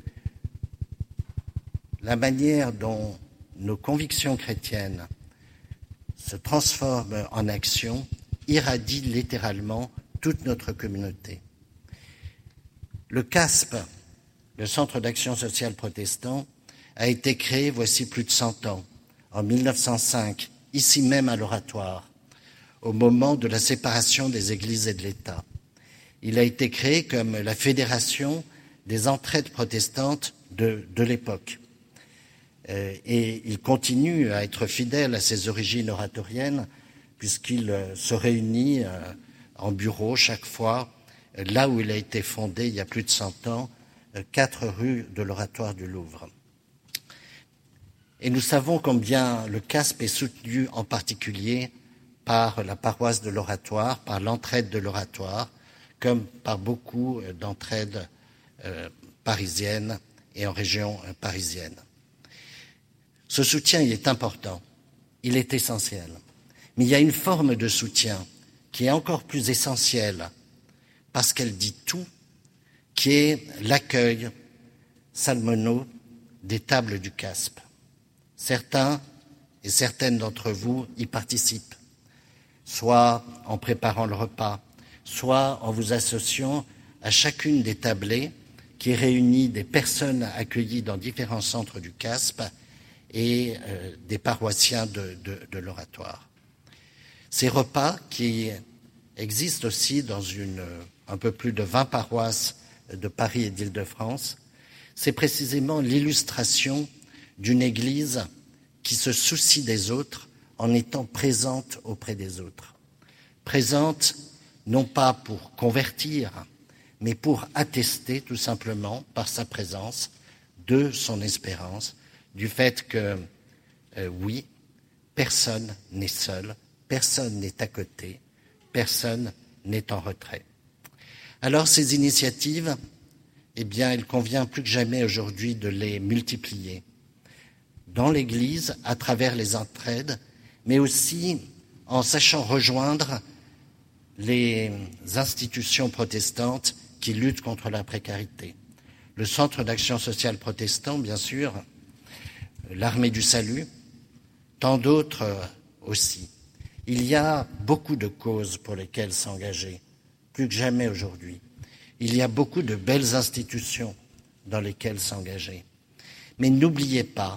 la manière dont nos convictions chrétiennes se transforment en action irradie littéralement toute notre communauté. Le CASP, le Centre d'action sociale protestant, a été créé voici plus de 100 ans, en 1905, ici même à l'Oratoire, au moment de la séparation des églises et de l'État. Il a été créé comme la fédération des entraides protestantes de l'époque. Et il continue à être fidèle à ses origines oratoriennes, puisqu'il se réunit en bureau chaque fois, là où il a été fondé il y a plus de 100 ans, 4 rue de l'Oratoire du Louvre. Et nous savons combien le CASP est soutenu en particulier par la paroisse de l'Oratoire, par l'entraide de l'Oratoire, comme par beaucoup d'entraides parisiennes et en région parisienne. Ce soutien, il est important, il est essentiel. Mais il y a une forme de soutien qui est encore plus essentielle parce qu'elle dit tout, qui est l'accueil salmonaux des tables du CASP. Certains et certaines d'entre vous y participent, soit en préparant le repas, soit en vous associant à chacune des tablées qui réunit des personnes accueillies dans différents centres du CASP et des paroissiens de l'Oratoire. Ces repas qui existent aussi dans un peu plus de 20 paroisses de Paris et d'Île-de-France, c'est précisément l'illustration d'une Église qui se soucie des autres en étant présente auprès des autres. Présente non pas pour convertir, mais pour attester tout simplement par sa présence de son espérance, du fait que, oui, personne n'est seul, personne n'est à côté, personne n'est en retrait. Alors ces initiatives, eh bien, il convient plus que jamais aujourd'hui de les multiplier dans l'Église, à travers les entraides, mais aussi en sachant rejoindre les institutions protestantes qui luttent contre la précarité. Le Centre d'action sociale protestant, bien sûr, l'Armée du Salut, tant d'autres aussi. Il y a beaucoup de causes pour lesquelles s'engager, plus que jamais aujourd'hui. Il y a beaucoup de belles institutions dans lesquelles s'engager. Mais n'oubliez pas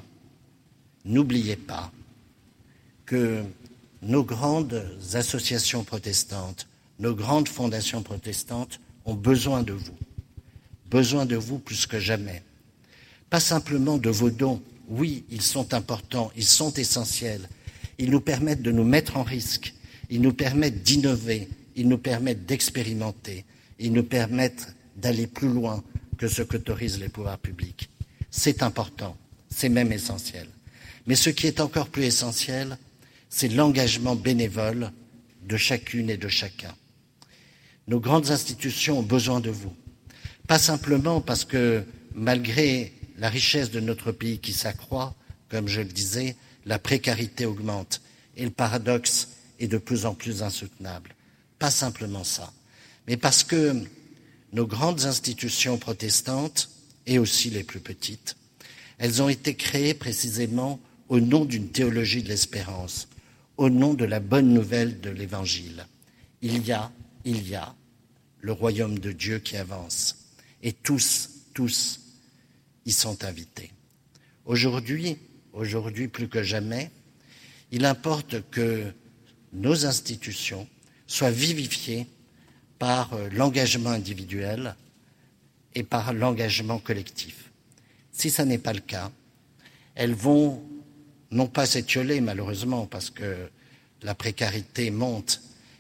que nos grandes associations protestantes, nos grandes fondations protestantes ont besoin de vous plus que jamais. Pas simplement de vos dons, oui, ils sont importants, ils sont essentiels, ils nous permettent de nous mettre en risque, ils nous permettent d'innover, ils nous permettent d'expérimenter, ils nous permettent d'aller plus loin que ce qu'autorisent les pouvoirs publics. C'est important, c'est même essentiel. Mais ce qui est encore plus essentiel, c'est l'engagement bénévole de chacune et de chacun. Nos grandes institutions ont besoin de vous. Pas simplement parce que, malgré la richesse de notre pays qui s'accroît, comme je le disais, la précarité augmente et le paradoxe est de plus en plus insoutenable. Pas simplement ça, mais parce que nos grandes institutions protestantes, et aussi les plus petites, elles ont été créées précisément au nom d'une théologie de l'espérance, au nom de la bonne nouvelle de l'Évangile. Il y a le royaume de Dieu qui avance, et tous y sont invités. Aujourd'hui plus que jamais, il importe que nos institutions soient vivifiées par l'engagement individuel et par l'engagement collectif. Si ça n'est pas le cas, elles vont non pas s'étioler malheureusement parce que la précarité monte,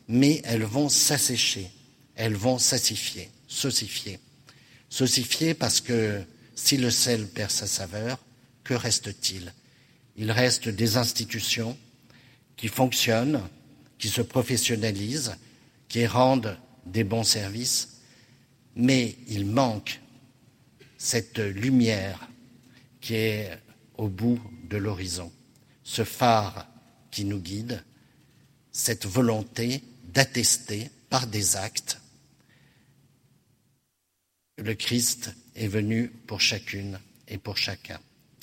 mais elles vont s'assécher, elles vont saussifier. Saussifier parce que si le sel perd sa saveur, que reste-t-il? Il reste des institutions qui fonctionnent, qui se professionnalisent, qui rendent des bons services, mais il manque cette lumière qui est au bout de l'horizon, ce phare qui nous guide, cette volonté d'attester par des actes que le Christ est venu pour chacune et pour chacun.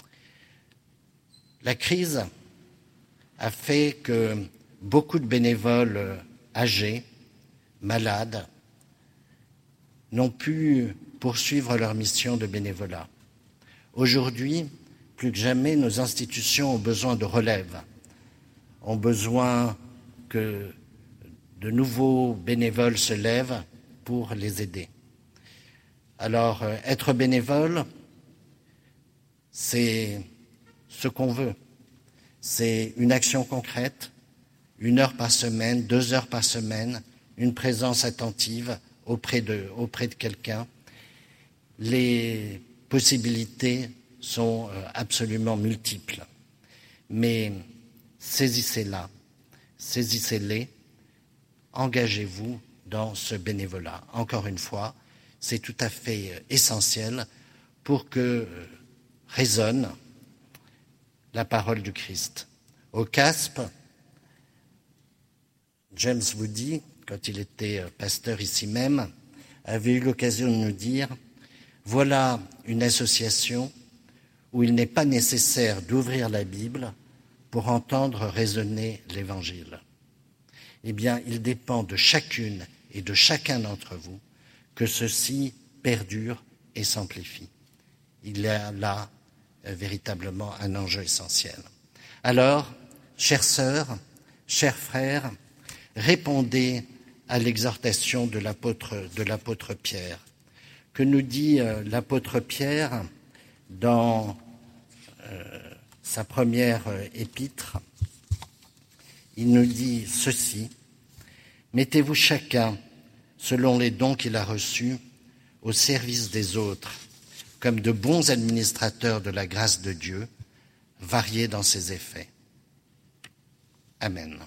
La crise a fait que beaucoup de bénévoles âgés, malades, n'ont pu poursuivre leur mission de bénévolat. Aujourd'hui, plus que jamais, nos institutions ont besoin de relève, ont besoin que de nouveaux bénévoles se lèvent pour les aider. Alors, être bénévole, c'est ce qu'on veut. C'est une action concrète, 1 heure par semaine, 2 heures par semaine, une présence attentive auprès de quelqu'un. Les possibilités sont absolument multiples. Mais saisissez-la, saisissez-les, engagez-vous dans ce bénévolat. Encore une fois, c'est tout à fait essentiel pour que résonne la parole du Christ. Au CASP, James Woody, quand il était pasteur ici même, avait eu l'occasion de nous dire « Voilà une association où il n'est pas nécessaire d'ouvrir la Bible pour entendre résonner l'Évangile. » Eh bien, il dépend de chacune et de chacun d'entre vous que ceci perdure et s'amplifie. Il y a là véritablement un enjeu essentiel. Alors, chères sœurs, chers frères, répondez à l'exhortation de l'apôtre Pierre. Que nous dit l'apôtre Pierre dans sa première épître? Il nous dit ceci: mettez-vous chacun, selon les dons qu'il a reçus, au service des autres, comme de bons administrateurs de la grâce de Dieu, variés dans ses effets. Amen.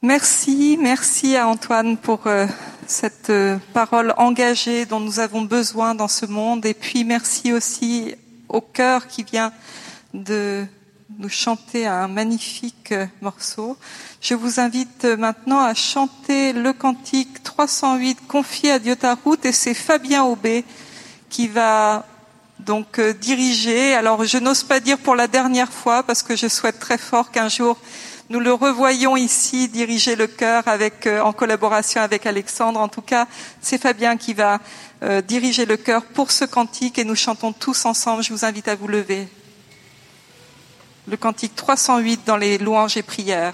Merci à Antoine pour cette parole engagée dont nous avons besoin dans ce monde. Et puis merci aussi au chœur qui vient de nous chanter un magnifique morceau. Je vous invite maintenant à chanter le cantique 308 confié à Dieu ta route, et c'est Fabien Aubé qui va donc diriger. Alors je n'ose pas dire pour la dernière fois parce que je souhaite très fort qu'un jour nous le revoyons ici diriger le chœur en collaboration avec Alexandre. En tout cas, c'est Fabien qui va diriger le chœur pour ce cantique et nous chantons tous ensemble. Je vous invite à vous lever. Le cantique 308 dans les louanges et prières.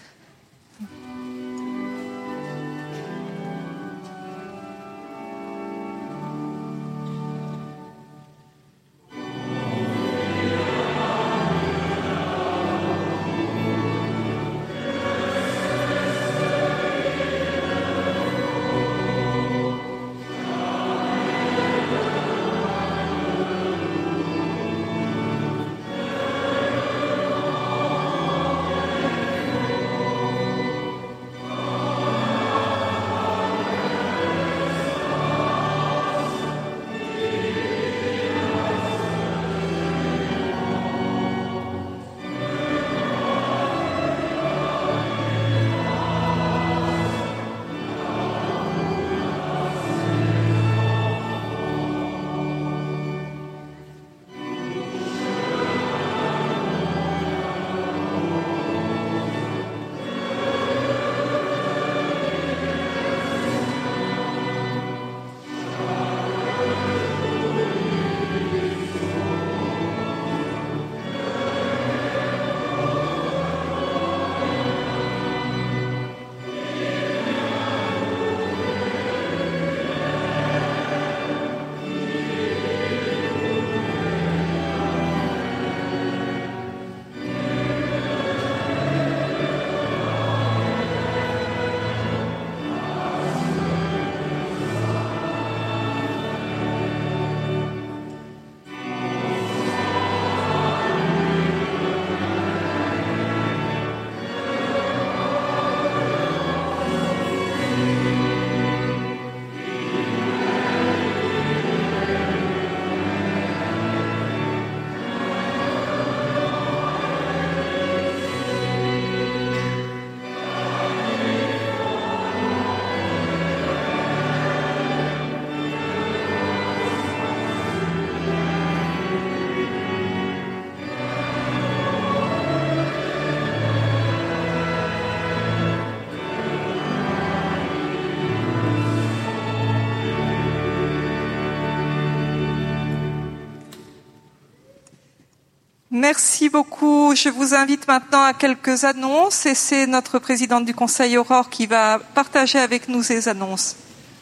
Merci beaucoup. Je vous invite maintenant à quelques annonces et c'est notre présidente du Conseil Aurore qui va partager avec nous ces annonces.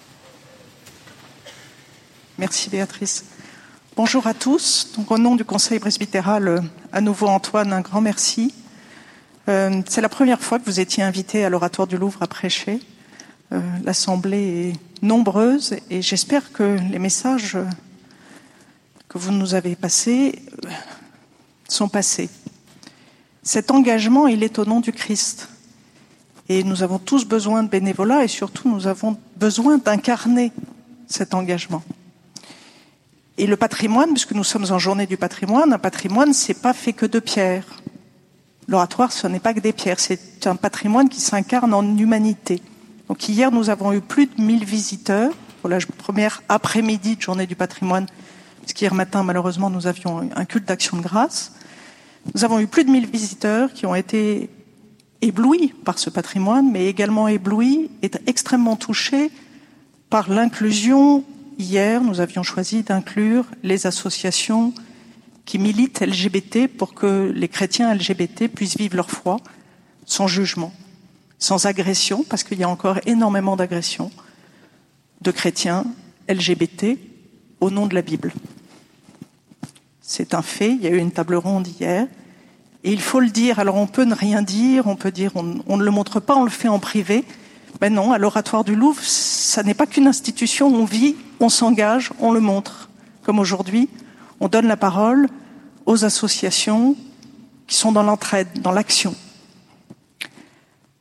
Merci Béatrice. Bonjour à tous. Donc, au nom du Conseil presbytéral, à nouveau Antoine, un grand merci. C'est la première fois que vous étiez invité à l'Oratoire du Louvre à prêcher. L'Assemblée est nombreuse et j'espère que les messages que vous nous avez passés sont passés. Cet engagement, il est au nom du Christ. Et nous avons tous besoin de bénévolat et surtout nous avons besoin d'incarner cet engagement. Et le patrimoine, puisque nous sommes en journée du patrimoine, un patrimoine, c'est pas fait que de pierres. L'oratoire, ce n'est pas que des pierres, c'est un patrimoine qui s'incarne en humanité. Donc hier, nous avons eu plus de 1000 visiteurs pour la première après-midi de journée du patrimoine, parce qu'hier matin, malheureusement, nous avions un culte d'action de grâce. Nous avons eu plus de 1000 visiteurs qui ont été éblouis par ce patrimoine, mais également éblouis et extrêmement touchés par l'inclusion. Hier, nous avions choisi d'inclure les associations qui militent LGBT pour que les chrétiens LGBT puissent vivre leur foi sans jugement, sans agression, parce qu'il y a encore énormément d'agressions de chrétiens LGBT au nom de la Bible. C'est un fait, il y a eu une table ronde hier, et il faut le dire. Alors on peut ne rien dire, on peut dire on ne le montre pas, on le fait en privé. Ben non, à l'Oratoire du Louvre, ça n'est pas qu'une institution, on vit, on s'engage, on le montre. Comme aujourd'hui, on donne la parole aux associations qui sont dans l'entraide, dans l'action.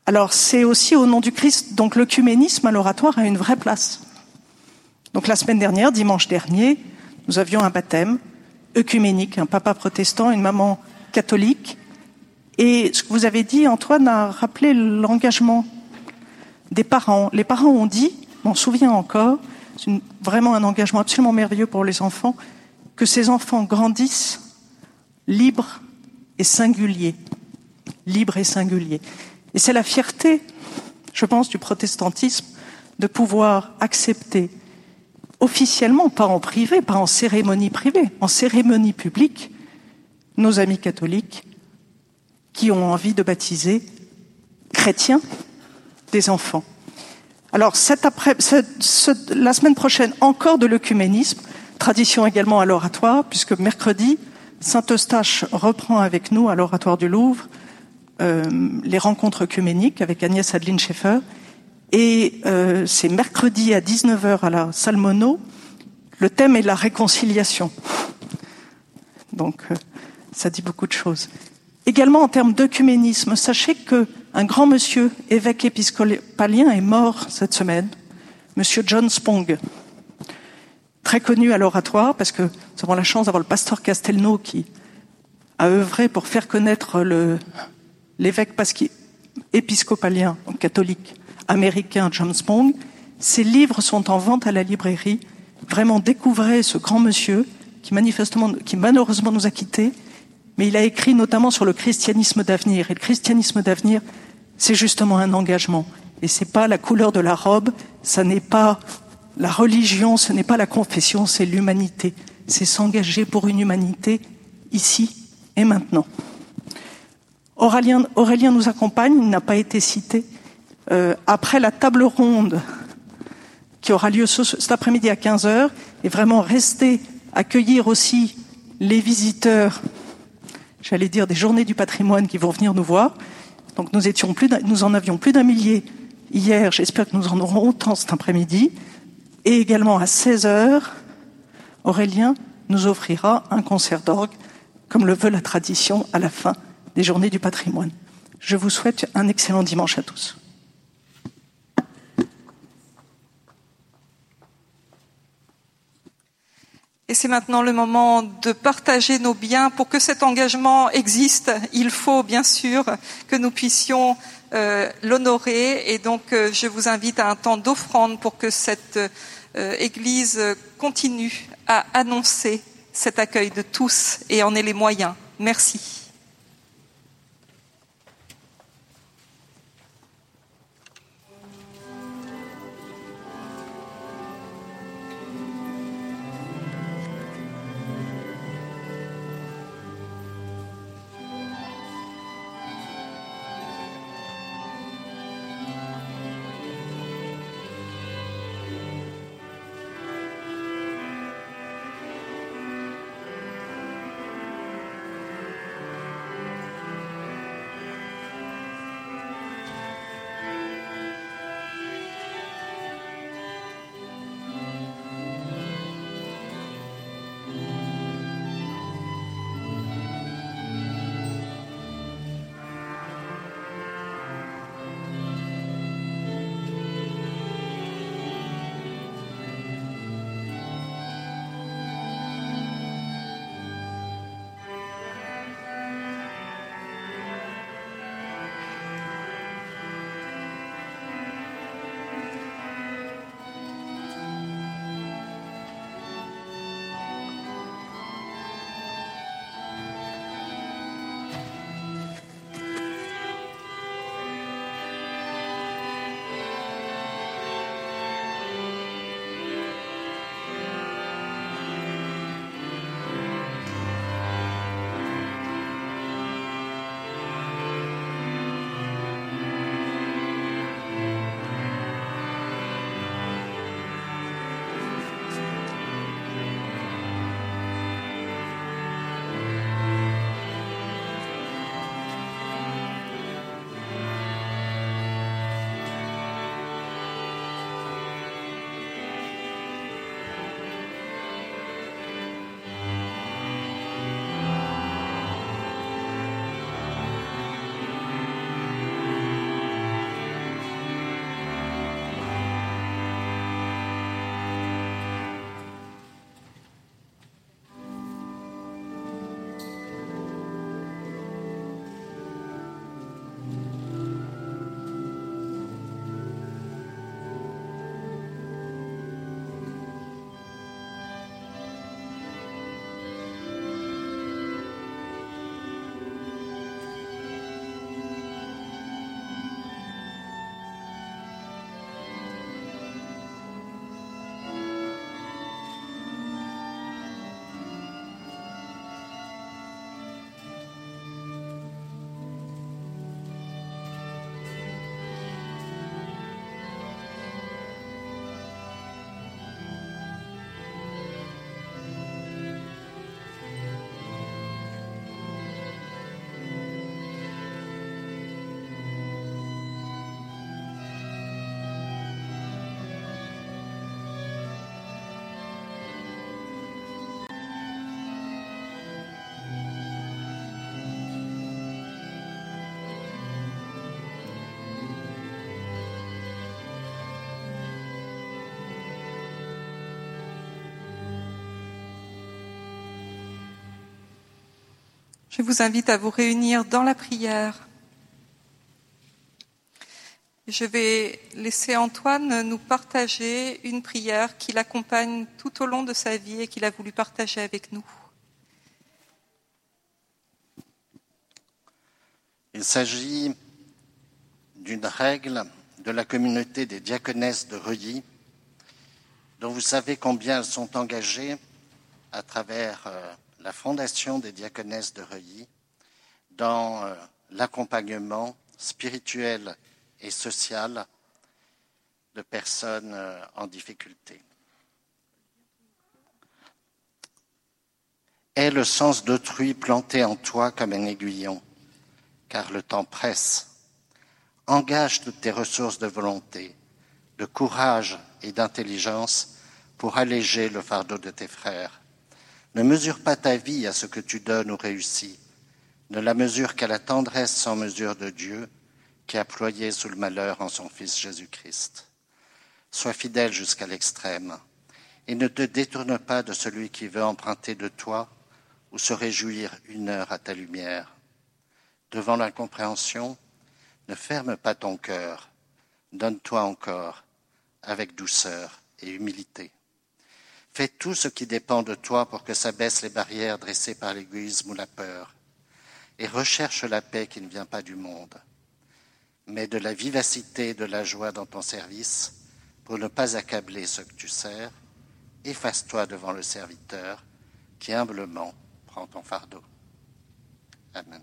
Alors c'est aussi au nom du Christ, donc l'œcuménisme à l'oratoire a une vraie place. Donc la semaine dernière, dimanche dernier, nous avions un baptême œcuménique, un papa protestant, une maman catholique. Et ce que vous avez dit, Antoine, a rappelé l'engagement des parents. Les parents ont dit, on se souvient encore, c'est vraiment un engagement absolument merveilleux pour les enfants, que ces enfants grandissent libres et singuliers. Libres et singuliers. Et c'est la fierté, je pense, du protestantisme de pouvoir accepter officiellement, pas en privé, pas en cérémonie privée, en cérémonie publique, nos amis catholiques qui ont envie de baptiser chrétiens des enfants. Alors, la semaine prochaine, encore de l'œcuménisme, tradition également à l'oratoire, puisque mercredi, Saint-Eustache reprend avec nous à l'oratoire du Louvre les rencontres œcuméniques avec Agnès Adeline Schaeffer. Et c'est mercredi à 19h à la salle Monod. Le thème est la réconciliation. Donc, ça dit beaucoup de choses. Également, en termes d'œcuménisme, sachez qu'un grand monsieur, évêque épiscopalien, est mort cette semaine, monsieur John Spong, très connu à l'oratoire, parce que nous avons la chance d'avoir le pasteur Castelnau qui a œuvré pour faire connaître l'évêque épiscopalien, donc catholique, américain John Spong. Ses livres sont en vente à la librairie. Vraiment, découvrez ce grand monsieur qui malheureusement nous a quittés, mais il a écrit notamment sur le christianisme d'avenir. Et le christianisme d'avenir, c'est justement un engagement. Et c'est pas la couleur de la robe, ça n'est pas la religion, ce n'est pas la confession, c'est l'humanité. C'est s'engager pour une humanité ici et maintenant. Aurélien nous accompagne, il n'a pas été cité. Après la table ronde qui aura lieu cet après-midi à 15h, et vraiment rester, accueillir aussi les visiteurs, j'allais dire des journées du patrimoine qui vont venir nous voir. Donc nous en avions plus d'un millier hier, j'espère que nous en aurons autant cet après-midi. Et également à 16h, Aurélien nous offrira un concert d'orgue, comme le veut la tradition à la fin des journées du patrimoine. Je vous souhaite un excellent dimanche à tous. Et c'est maintenant le moment de partager nos biens. Pour que cet engagement existe, il faut bien sûr que nous puissions l'honorer. Et donc, je vous invite à un temps d'offrande pour que cette Église continue à annoncer cet accueil de tous et en ait les moyens. Merci. Je vous invite à vous réunir dans la prière. Je vais laisser Antoine nous partager une prière qui l'accompagne tout au long de sa vie et qu'il a voulu partager avec nous. Il s'agit d'une règle de la communauté des diaconesses de Reuilly, dont vous savez combien elles sont engagées à travers la Fondation des diaconesses de Reuilly dans l'accompagnement spirituel et social de personnes en difficulté. Aie le sens d'autrui planté en toi comme un aiguillon, car le temps presse. Engage toutes tes ressources de volonté, de courage et d'intelligence pour alléger le fardeau de tes frères. Ne mesure pas ta vie à ce que tu donnes ou réussis. Ne la mesure qu'à la tendresse sans mesure de Dieu qui a ployé sous le malheur en son Fils Jésus-Christ. Sois fidèle jusqu'à l'extrême et ne te détourne pas de celui qui veut emprunter de toi ou se réjouir une heure à ta lumière. Devant l'incompréhension, ne ferme pas ton cœur, donne-toi encore avec douceur et humilité. Fais tout ce qui dépend de toi pour que s'abaissent les barrières dressées par l'égoïsme ou la peur, et recherche la paix qui ne vient pas du monde. Mets de la vivacité et de la joie dans ton service pour ne pas accabler ceux que tu sers. Efface-toi devant le serviteur qui humblement prend ton fardeau. Amen.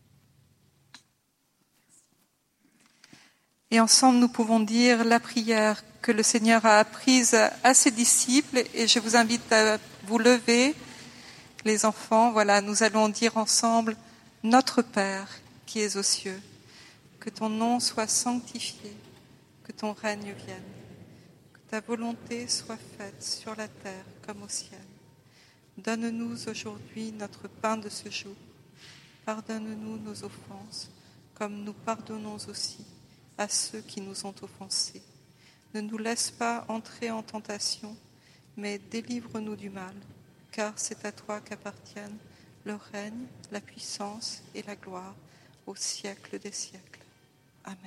Et ensemble, nous pouvons dire la prière que le Seigneur a apprise à ses disciples. Et je vous invite à vous lever, les enfants. Voilà, nous allons dire ensemble « Notre Père qui es aux cieux ». Que ton nom soit sanctifié, que ton règne vienne, que ta volonté soit faite sur la terre comme au ciel. Donne-nous aujourd'hui notre pain de ce jour. Pardonne-nous nos offenses, comme nous pardonnons aussi à ceux qui nous ont offensés. Ne nous laisse pas entrer en tentation, mais délivre-nous du mal, car c'est à toi qu'appartiennent le règne, la puissance et la gloire au siècle des siècles. Amen.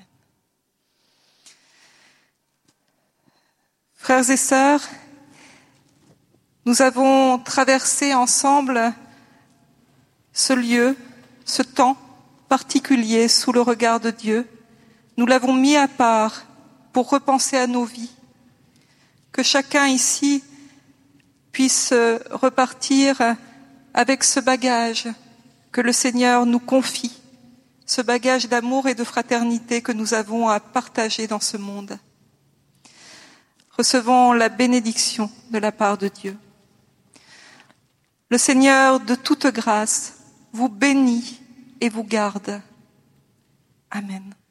Frères et sœurs, nous avons traversé ensemble ce lieu, ce temps particulier sous le regard de Dieu. Nous l'avons mis à part pour repenser à nos vies. Que chacun ici puisse repartir avec ce bagage que le Seigneur nous confie. Ce bagage d'amour et de fraternité que nous avons à partager dans ce monde. Recevons la bénédiction de la part de Dieu. Le Seigneur de toute grâce vous bénit et vous garde. Amen.